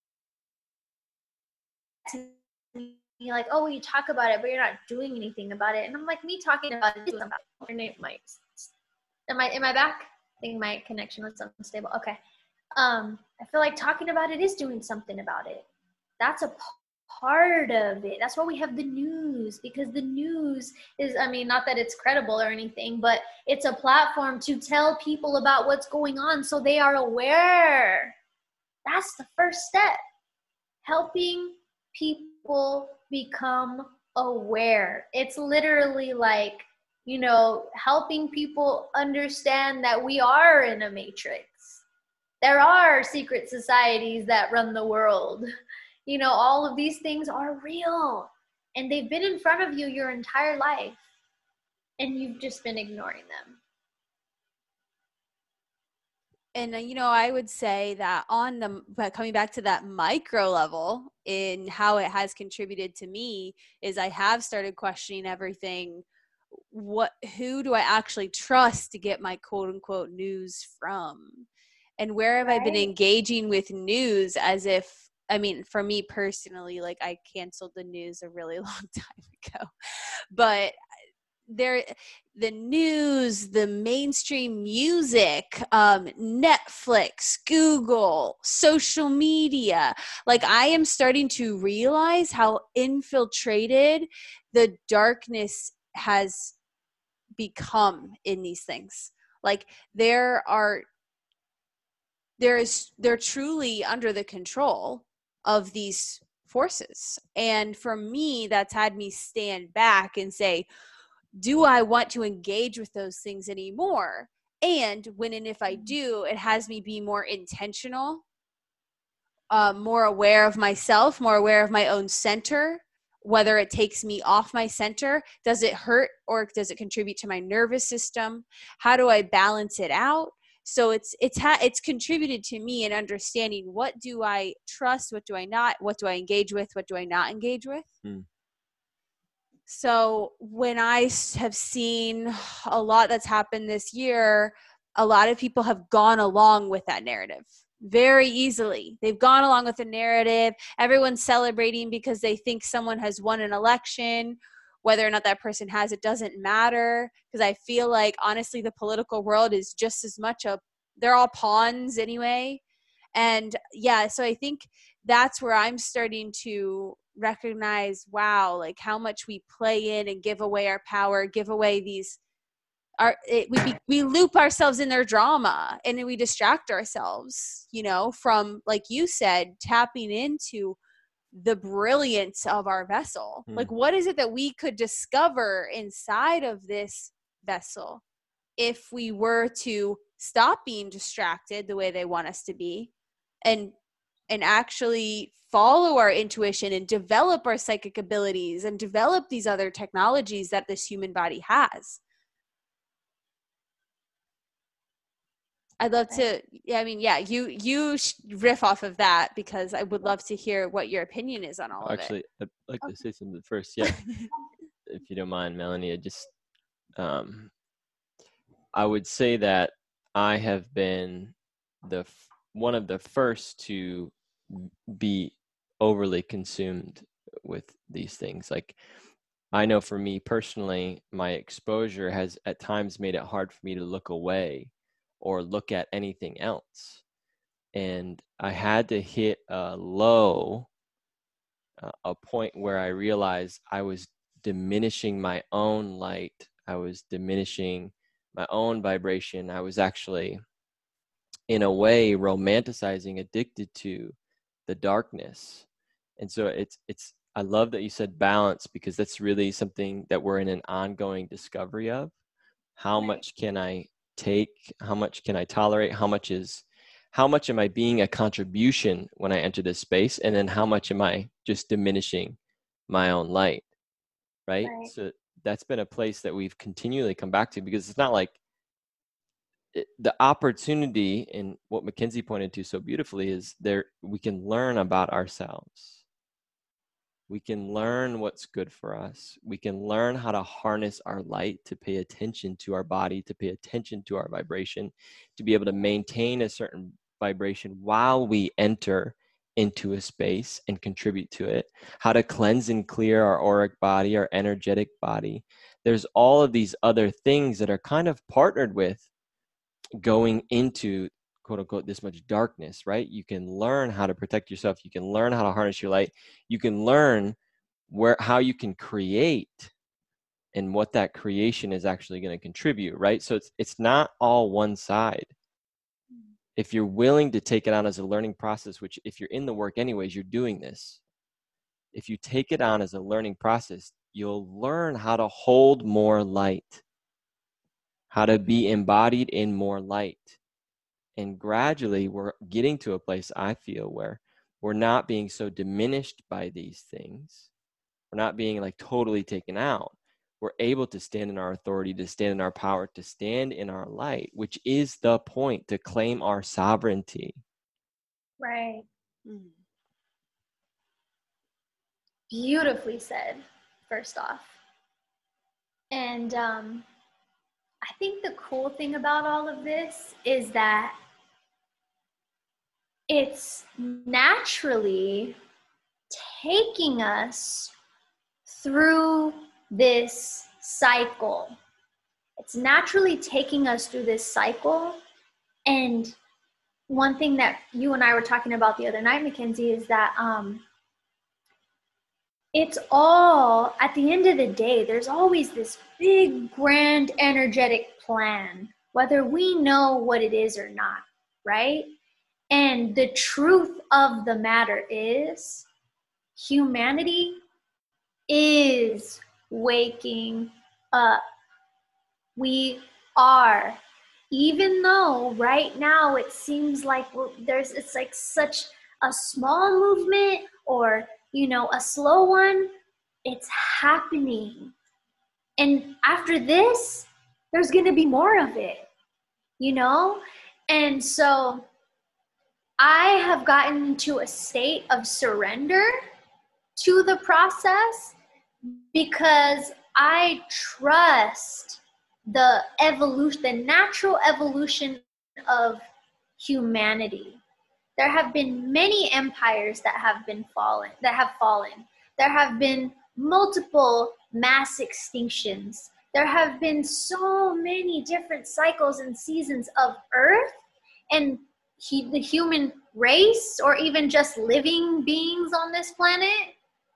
to me, like, oh, you talk about it, but you're not doing anything about it. And I'm like, me talking about it, your name might. Am I back? I think my connection was unstable. Okay. I feel like talking about it is doing something about it. That's a part of it. That's why we have the news, because the news is, I mean, not that it's credible or anything, but it's a platform to tell people about what's going on so they are aware. That's the first step. Helping people become aware. It's literally like, helping people understand that we are in a matrix. There are secret societies that run the world. All of these things are real, and they've been in front of you your entire life, and you've just been ignoring them. And, I would say that but coming back to that micro level in how it has contributed to me is I have started questioning everything. Who do I actually trust to get my quote unquote news from? And where have I been engaging with news as if, for me personally, like I canceled the news a really long time ago, but the news, the mainstream music, Netflix, Google, social media, like I am starting to realize how infiltrated the darkness has become in these things. Like they're truly under the control of these forces. And for me, that's had me stand back and say, do I want to engage with those things anymore? And when and if I do, it has me be more intentional, more aware of myself, more aware of my own center, whether it takes me off my center. Does it hurt or does it contribute to my nervous system? How do I balance it out? So it's contributed to me in understanding, what do I trust, what do I not, what do I engage with, what do I not engage with? So when I have seen a lot that's happened this year, a lot of people have gone along with that narrative very easily. They've gone along with the narrative. Everyone's celebrating because they think someone has won an election. Whether or not that person has, it doesn't matter, because I feel like, honestly, the political world is just as much they're all pawns anyway. And yeah, so I think that's where I'm starting to recognize, wow, like how much we play in and give away our power, give away we loop ourselves in their drama, and then we distract ourselves, from, like you said, tapping into the brilliance of our vessel. Like, what is it that we could discover inside of this vessel if we were to stop being distracted the way they want us to be, and actually follow our intuition and develop our psychic abilities and develop these other technologies that this human body has? I'd love to, you riff off of that, because I would love to hear what your opinion is on all of it. Actually, I'd like to say something first. Yeah. If you don't mind, Melanie, I would say that I have been one of the first to be overly consumed with these things. Like, I know for me personally, my exposure has at times made it hard for me to look away or look at anything else. And I had to hit a low, a point where I realized I was diminishing my own light. I was diminishing my own vibration. I was actually, in a way, romanticizing, addicted to the darkness. And so I love that you said balance, because that's really something that we're in an ongoing discovery of. How much can I take? How much can I tolerate? How much am I being a contribution when I enter this space? And then how much am I just diminishing my own light? Right? So that's been a place that we've continually come back to, because it's not like the opportunity, and what Mackenzie pointed to so beautifully is we can learn about ourselves. We can learn what's good for us. We can learn how to harness our light, to pay attention to our body, to pay attention to our vibration, to be able to maintain a certain vibration while we enter into a space and contribute to it. How to cleanse and clear our auric body, our energetic body. There's all of these other things that are kind of partnered with going into quote unquote, this much darkness, right? You can learn how to protect yourself. You can learn how to harness your light. You can learn how you can create and what that creation is actually going to contribute, right? So it's not all one side. If you're willing to take it on as a learning process, which if you're in the work anyways, you're doing this. If you take it on as a learning process, you'll learn how to hold more light, how to be embodied in more light. And gradually we're getting to a place, I feel, where we're not being so diminished by these things. We're not being like totally taken out. We're able to stand in our authority, to stand in our power, to stand in our light, which is the point, to claim our sovereignty. Right. Beautifully said, first off. And I think the cool thing about all of this is that it's naturally taking us through this cycle. It's naturally taking us through this cycle. And one thing that you and I were talking about the other night, Mackenzie, is that it's all, at the end of the day, there's always this big, grand, energetic plan, whether we know what it is or not, right? And the truth of the matter is, humanity is waking up. We are. Even though right now it seems like it's like such a small movement or, a slow one, it's happening. And after this, there's going to be more of it, And so I have gotten into a state of surrender to the process because I trust the evolution, the natural evolution of humanity. There have been many empires that have fallen. There have been multiple mass extinctions. There have been so many different cycles and seasons of Earth and the human race, or even just living beings on this planet.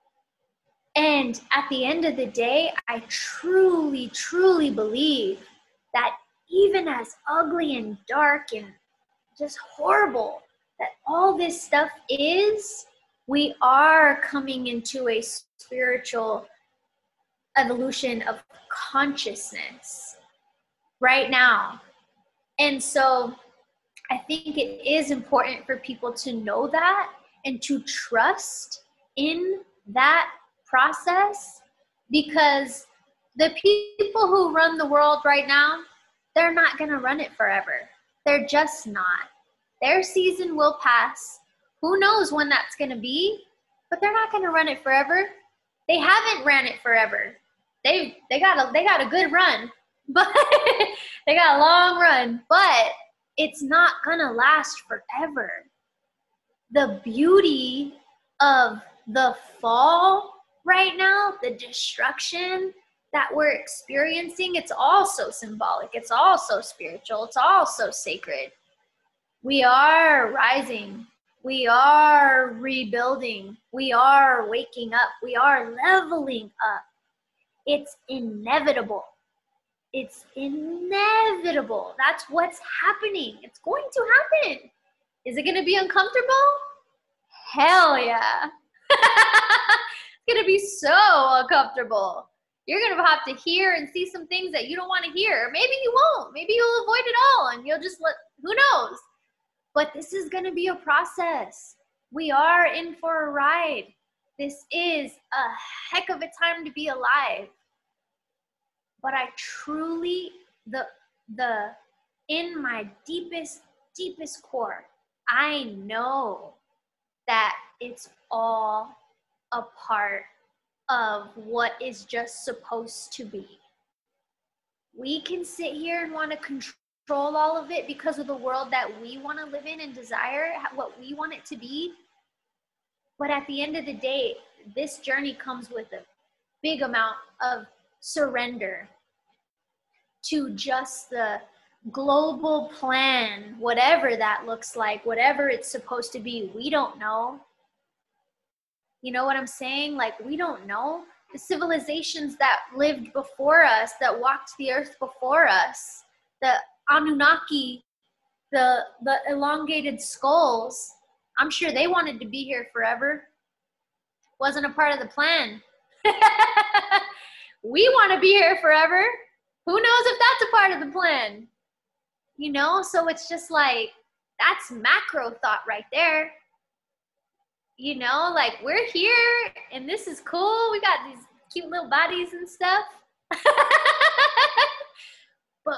And at the end of the day, I truly, truly believe that even as ugly and dark and just horrible that all this stuff is, we are coming into a spiritual evolution of consciousness right now. And so I think it is important for people to know that and to trust in that process, because the people who run the world right now, they're not going to run it forever. They're just not. Their season will pass. Who knows when that's going to be, but they're not going to run it forever. They haven't ran it forever. They got a good run, but they got a long run, but it's not going to last forever. The beauty of the fall right now, the destruction that we're experiencing, it's also symbolic. It's also spiritual. It's also sacred. We are rising. We are rebuilding. We are waking up. We are leveling up. It's inevitable. It's inevitable. That's what's happening. It's going to happen. Is it going to be uncomfortable? Hell yeah. It's going to be so uncomfortable. You're going to have to hear and see some things that you don't want to hear. Maybe you won't. Maybe you'll avoid it all and you'll just who knows? But this is going to be a process. We are in for a ride. This is a heck of a time to be alive. But I truly, in my deepest core, I know that it's all a part of what is just supposed to be. We can sit here and want to control all of it because of the world that we want to live in and desire, what we want it to be. But at the end of the day, this journey comes with a big amount of surrender to just the global plan, whatever that looks like, whatever it's supposed to be, we don't know. You know what I'm saying? Like, we don't know. The civilizations that lived before us, that walked the earth before us, the Anunnaki, the elongated skulls, I'm sure they wanted to be here forever. Wasn't a part of the plan. We want to be here forever. Who knows if that's a part of the plan? You know, so it's just like, that's macro thought right there. You know, like, we're here and this is cool. We got these cute little bodies and stuff. But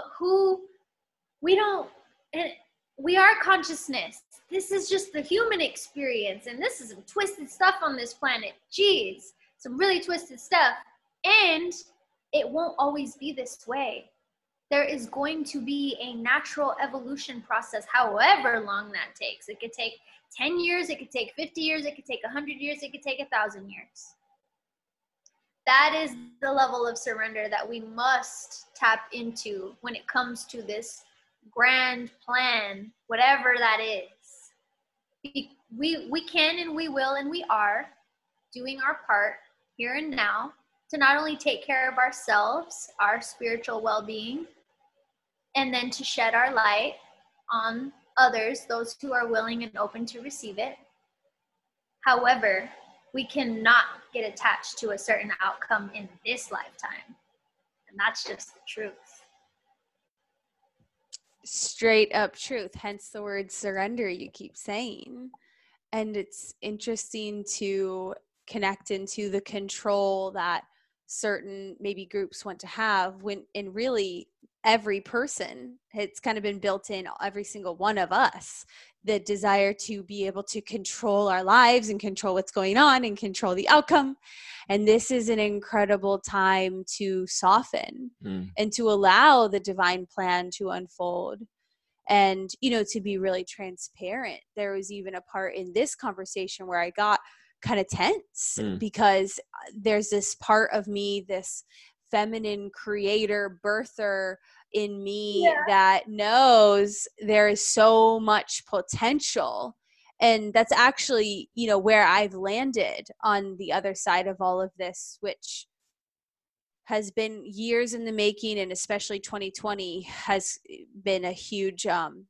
we are consciousness. This is just the human experience. And this is some twisted stuff on this planet. Jeez, some really twisted stuff. And it won't always be this way. There is going to be a natural evolution process, however long that takes. It could take 10 years, it could take 50 years, it could take 100 years, it could take 1,000 years. That is the level of surrender that we must tap into when it comes to this grand plan, whatever that is. We can and we will and we are doing our part here and now to not only take care of ourselves, our spiritual well-being, and then to shed our light on others, those who are willing and open to receive it. However, we cannot get attached to a certain outcome in this lifetime. And that's just the truth. Straight up truth, hence the word surrender you keep saying. And it's interesting to connect into the control that certain maybe groups want to have when in really every person, it's kind of been built in every single one of us, the desire to be able to control our lives and control what's going on and control the outcome. And this is an incredible time to soften and to allow the divine plan to unfold. And, you know, to be really transparent. There was even a part in this conversation where I got kind of tense because there's this part of me, this feminine creator, birther in me that knows there is so much potential. And that's actually, you know, where I've landed on the other side of all of this, which has been years in the making, and especially 2020 has been a huge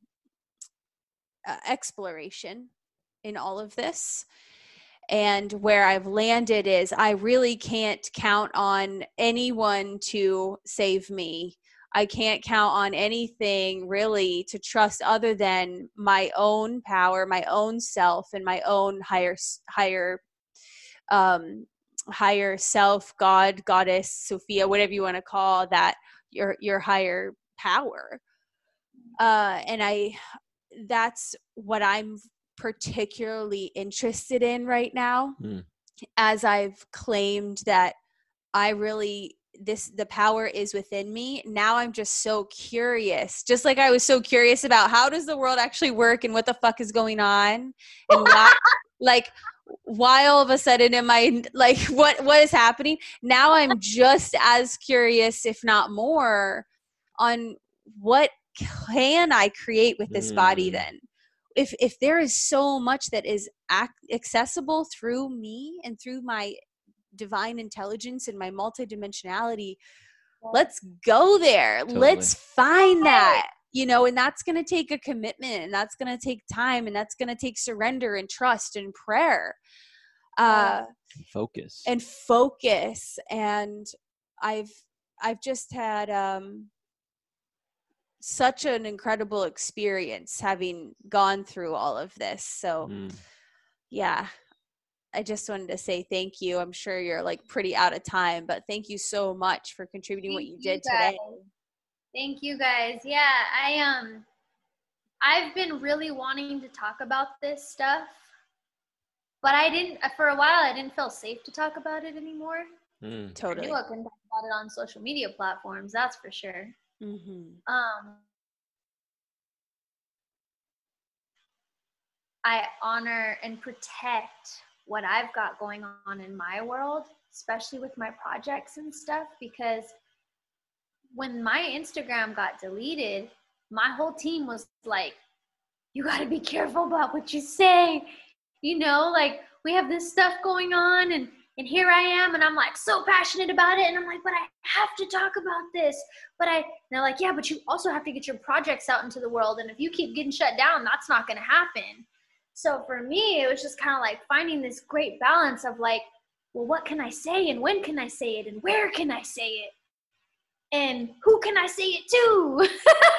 exploration in all of this. And where I've landed is I really can't count on anyone to save me. I can't count on anything really to trust other than my own power, my own self, and my own higher self, God, Goddess, Sophia, whatever you want to call that, your higher power. And that's what I'm particularly interested in right now, as I've claimed that I really, the power is within me. Now I'm just so curious, just like I was so curious about how does the world actually work and what the fuck is going on and why, like, why all of a sudden am I like, what is happening? Now I'm just as curious, if not more, on what can I create with this body then? If there is so much that is accessible through me and through my divine intelligence and my multidimensionality, let's go there. Totally. Let's find that, you know, and that's going to take a commitment, and that's going to take time, and that's going to take surrender and trust and prayer. Focus. And I've just had, such an incredible experience having gone through all of this. So yeah, I just wanted to say thank you. I'm sure you're like pretty out of time, but thank you so much for contributing what you did today. Thank you guys. Yeah, I've been really wanting to talk about this stuff, but for a while I didn't feel safe to talk about it anymore. Totally. I knew I couldn't talk about it on social media platforms, that's for sure. I honor and protect what I've got going on in my world, especially with my projects and stuff, because when my Instagram got deleted, my whole team was like, you got to be careful about what you say. You know, like we have this stuff going on and here I am and I'm like so passionate about it. And I'm like, but I have to talk about this. And they're like, yeah, but you also have to get your projects out into the world. And if you keep getting shut down, that's not going to happen. So for me, it was just kind of like finding this great balance of like, well, what can I say and when can I say it and where can I say it? And who can I say it to?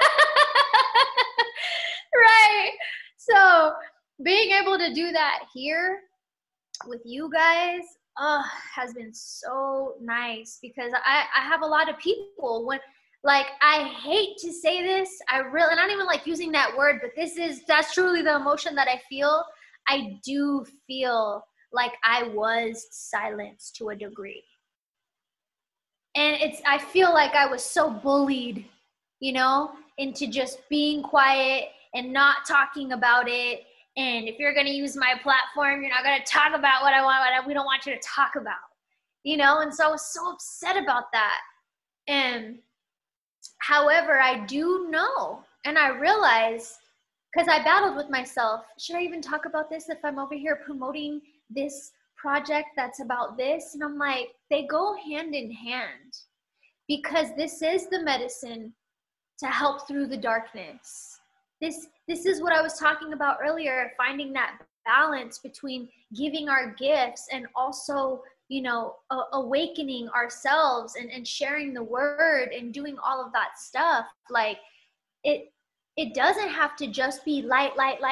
Right. So being able to do that here with you guys has been so nice, because I have a lot of people when, like, I hate to say this, and I don't even like using that word, but that's truly the emotion that I feel. I do feel like I was silenced to a degree. And I feel like I was so bullied, you know, into just being quiet and not talking about it. And if you're going to use my platform, you're not going to talk about what I want, we don't want you to talk about, you know? And so I was so upset about that. And however, I do know, and I realize, because I battled with myself, should I even talk about this if I'm over here promoting this project that's about this? And I'm like, they go hand in hand, because this is the medicine to help through the darkness. This is what I was talking about earlier, finding that balance between giving our gifts and also, you know, awakening ourselves and sharing the word and doing all of that stuff. Like it doesn't have to just be light.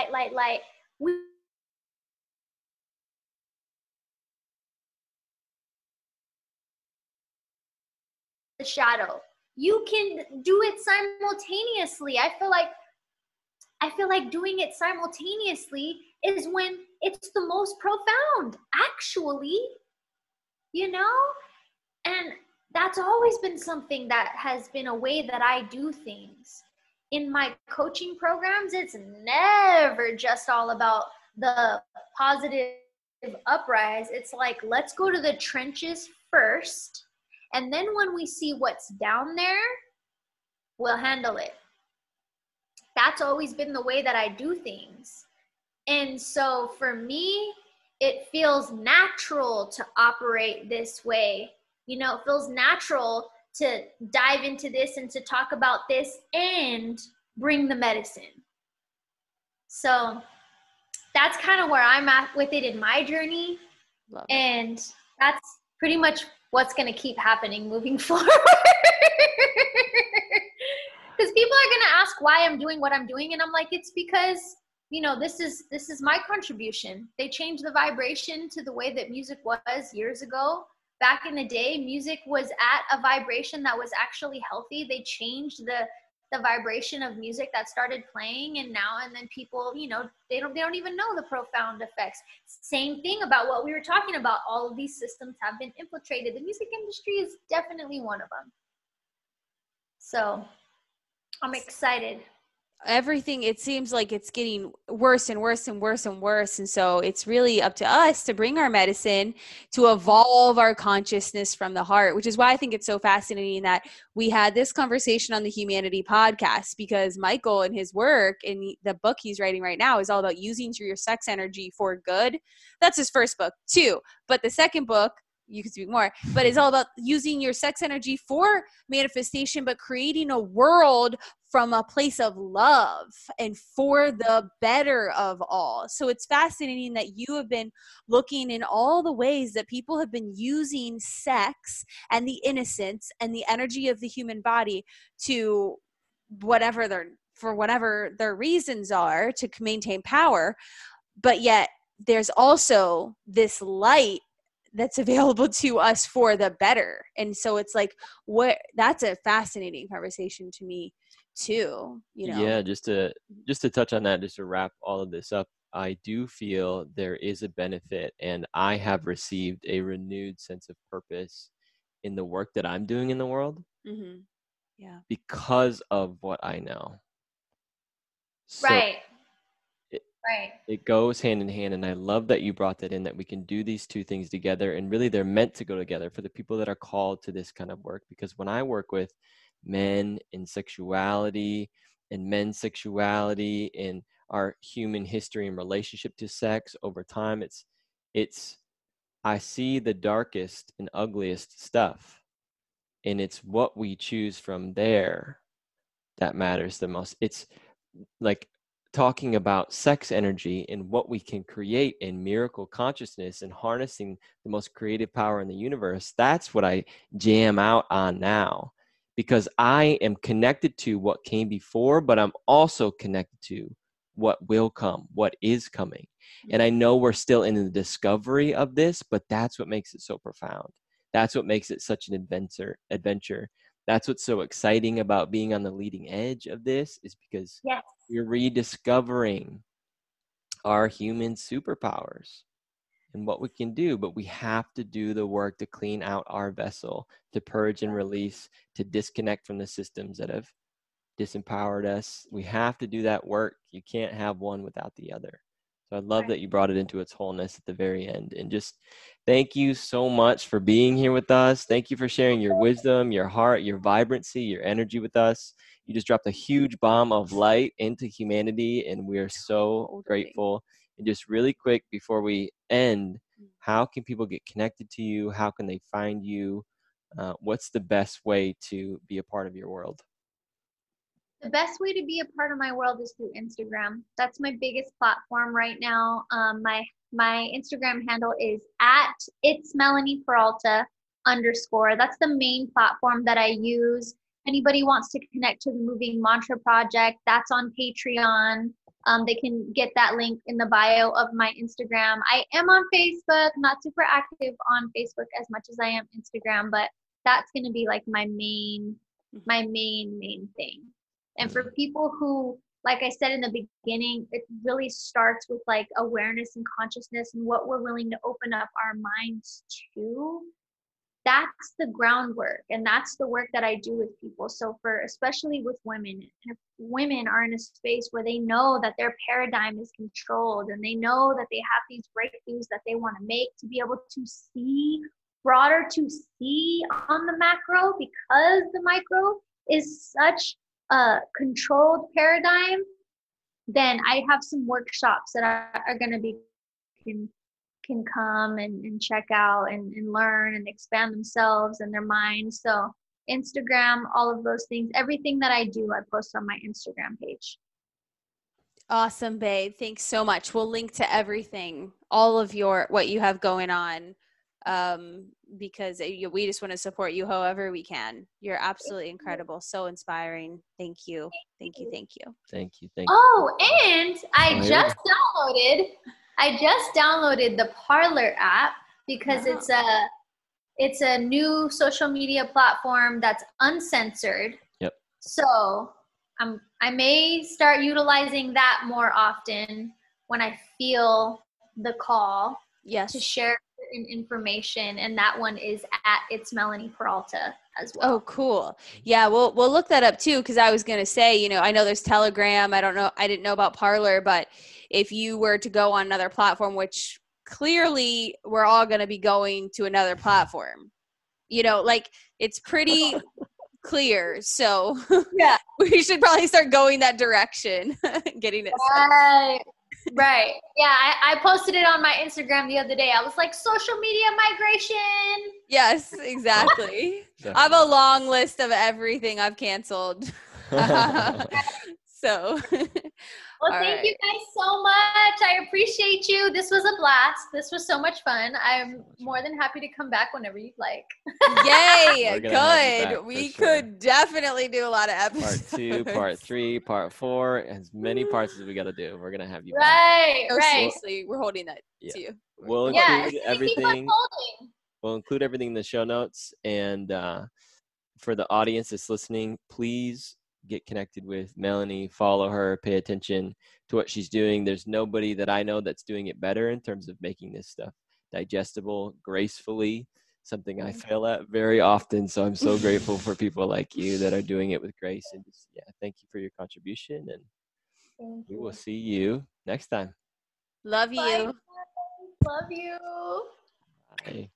The shadow. You can do it simultaneously. I feel like doing it simultaneously is when it's the most profound, actually, you know? And that's always been something that has been a way that I do things. In my coaching programs, it's never just all about the positive uprise. It's like, let's go to the trenches first. And then when we see what's down there, we'll handle it. That's always been the way that I do things. And so for me, it feels natural to operate this way. You know, it feels natural to dive into this and to talk about this and bring the medicine. So that's kind of where I'm at with it in my journey. Love it. And that's pretty much what's going to keep happening moving forward. Because people are going to ask why I'm doing what I'm doing. And I'm like, it's because, you know, this is my contribution. They changed the vibration to the way that music was years ago. Back in the day, music was at a vibration that was actually healthy. They changed the vibration of music that started playing, and then people, you know, they don't even know the profound effects. Same thing about what we were talking about. All of these systems have been infiltrated. The music industry is definitely one of them. So I'm excited. Everything, it seems like it's getting worse and worse and worse and worse. And so it's really up to us to bring our medicine, to evolve our consciousness from the heart, which is why I think it's so fascinating that we had this conversation on the Humanity podcast, because Michael and his work in the book he's writing right now is all about using your sex energy for good. That's his first book too. But the second book, you can speak more, but it's all about using your sex energy for manifestation, but creating a world from a place of love and for the better of all. So it's fascinating that you have been looking in all the ways that people have been using sex and the innocence and the energy of the human body to whatever their reasons are to maintain power. But yet there's also this light that's available to us for the better. And so it's like, that's a fascinating conversation to me too, you know? Yeah, just to touch on that, just to wrap all of this up, I do feel there is a benefit, and I have received a renewed sense of purpose in the work that I'm doing in the world. Mm-hmm. Yeah. Because of what I know. So right. It goes hand in hand, and I love that you brought that in, that we can do these two things together, and really they're meant to go together for the people that are called to this kind of work. Because when I work with men in sexuality and men's sexuality and our human history and relationship to sex over time. It's I see the darkest and ugliest stuff, and it's what we choose from there that matters the most. It's like talking about sex energy and what we can create in miracle consciousness and harnessing the most creative power in the universe. That's what I jam out on now, because I am connected to what came before, but I'm also connected to what will come, what is coming. And I know we're still in the discovery of this, but that's what makes it so profound. That's what makes it such an adventure. That's what's so exciting about being on the leading edge of this, is because Yes. we're rediscovering our human superpowers and what we can do, but we have to do the work to clean out our vessel, to purge and release, to disconnect from the systems that have disempowered us. We have to do that work. You can't have one without the other. So I love that you brought it into its wholeness at the very end. And just thank you so much for being here with us. Thank you for sharing your wisdom, your heart, your vibrancy, your energy with us. You just dropped a huge bomb of light into humanity, and we are so grateful. And just really quick before we end, how can people get connected to you? How can they find you? What's the best way to be a part of your world? The best way to be a part of my world is through Instagram. That's my biggest platform right now. My Instagram handle is at it's Melanie Peralta _. That's the main platform that I use. Anybody wants to connect to the Moving Mantra Project, that's on Patreon. They can get that link in the bio of my Instagram. I am on Facebook, not super active on Facebook as much as I am Instagram, but that's going to be like my main thing. And for people who, like I said in the beginning, it really starts with like awareness and consciousness and what we're willing to open up our minds to. That's the groundwork, and that's the work that I do with people. So especially with women, if women are in a space where they know that their paradigm is controlled and they know that they have these breakthroughs that they want to make, to be able to see broader, to see on the macro, because the micro is such a controlled paradigm, then I have some workshops that are going to be can come and check out and learn and expand themselves and their minds. So Instagram, all of those things, everything that I do, I post on my Instagram page. Awesome, babe. Thanks so much. We'll link to everything, all of what you have going on, because we just want to support you however we can. You're absolutely incredible. So inspiring. Thank you. Thank you. Thank you. Thank you. Oh, and I just downloaded the Parler app because it's a new social media platform that's uncensored. Yep. So I may start utilizing that more often when I feel the call to share information, and that one is at it's Melanie Peralta as well. Oh, cool. Yeah, we'll look that up too, because I was going to say, I know there's Telegram. I didn't know about Parler, but if you were to go on another platform, which clearly we're all going to be going to another platform, like it's pretty clear. So yeah, we should probably start going that direction, getting it Right. Yeah, I posted it on my Instagram the other day. I was like, social media migration. Yes, exactly. I have a long list of everything I've canceled. So. Well, thank you guys so much. I appreciate you. This was a blast. This was so much fun. I'm more than happy to come back whenever you'd like. Yay, good. We could definitely do a lot of episodes. Part 2, Part 3, Part 4, as many parts as we got to do. We're going to have you back. Right. Seriously, we're holding that to you. We'll include everything. We'll include everything in the show notes. And for the audience that's listening, please get connected with Melanie, follow her, pay attention to what she's doing. There's nobody that I know that's doing it better in terms of making this stuff digestible, gracefully, something I fail at very often. So I'm so grateful for people like you that are doing it with grace. And just, thank you for your contribution. And we will see you next time. Love you. Bye. Love you. Bye.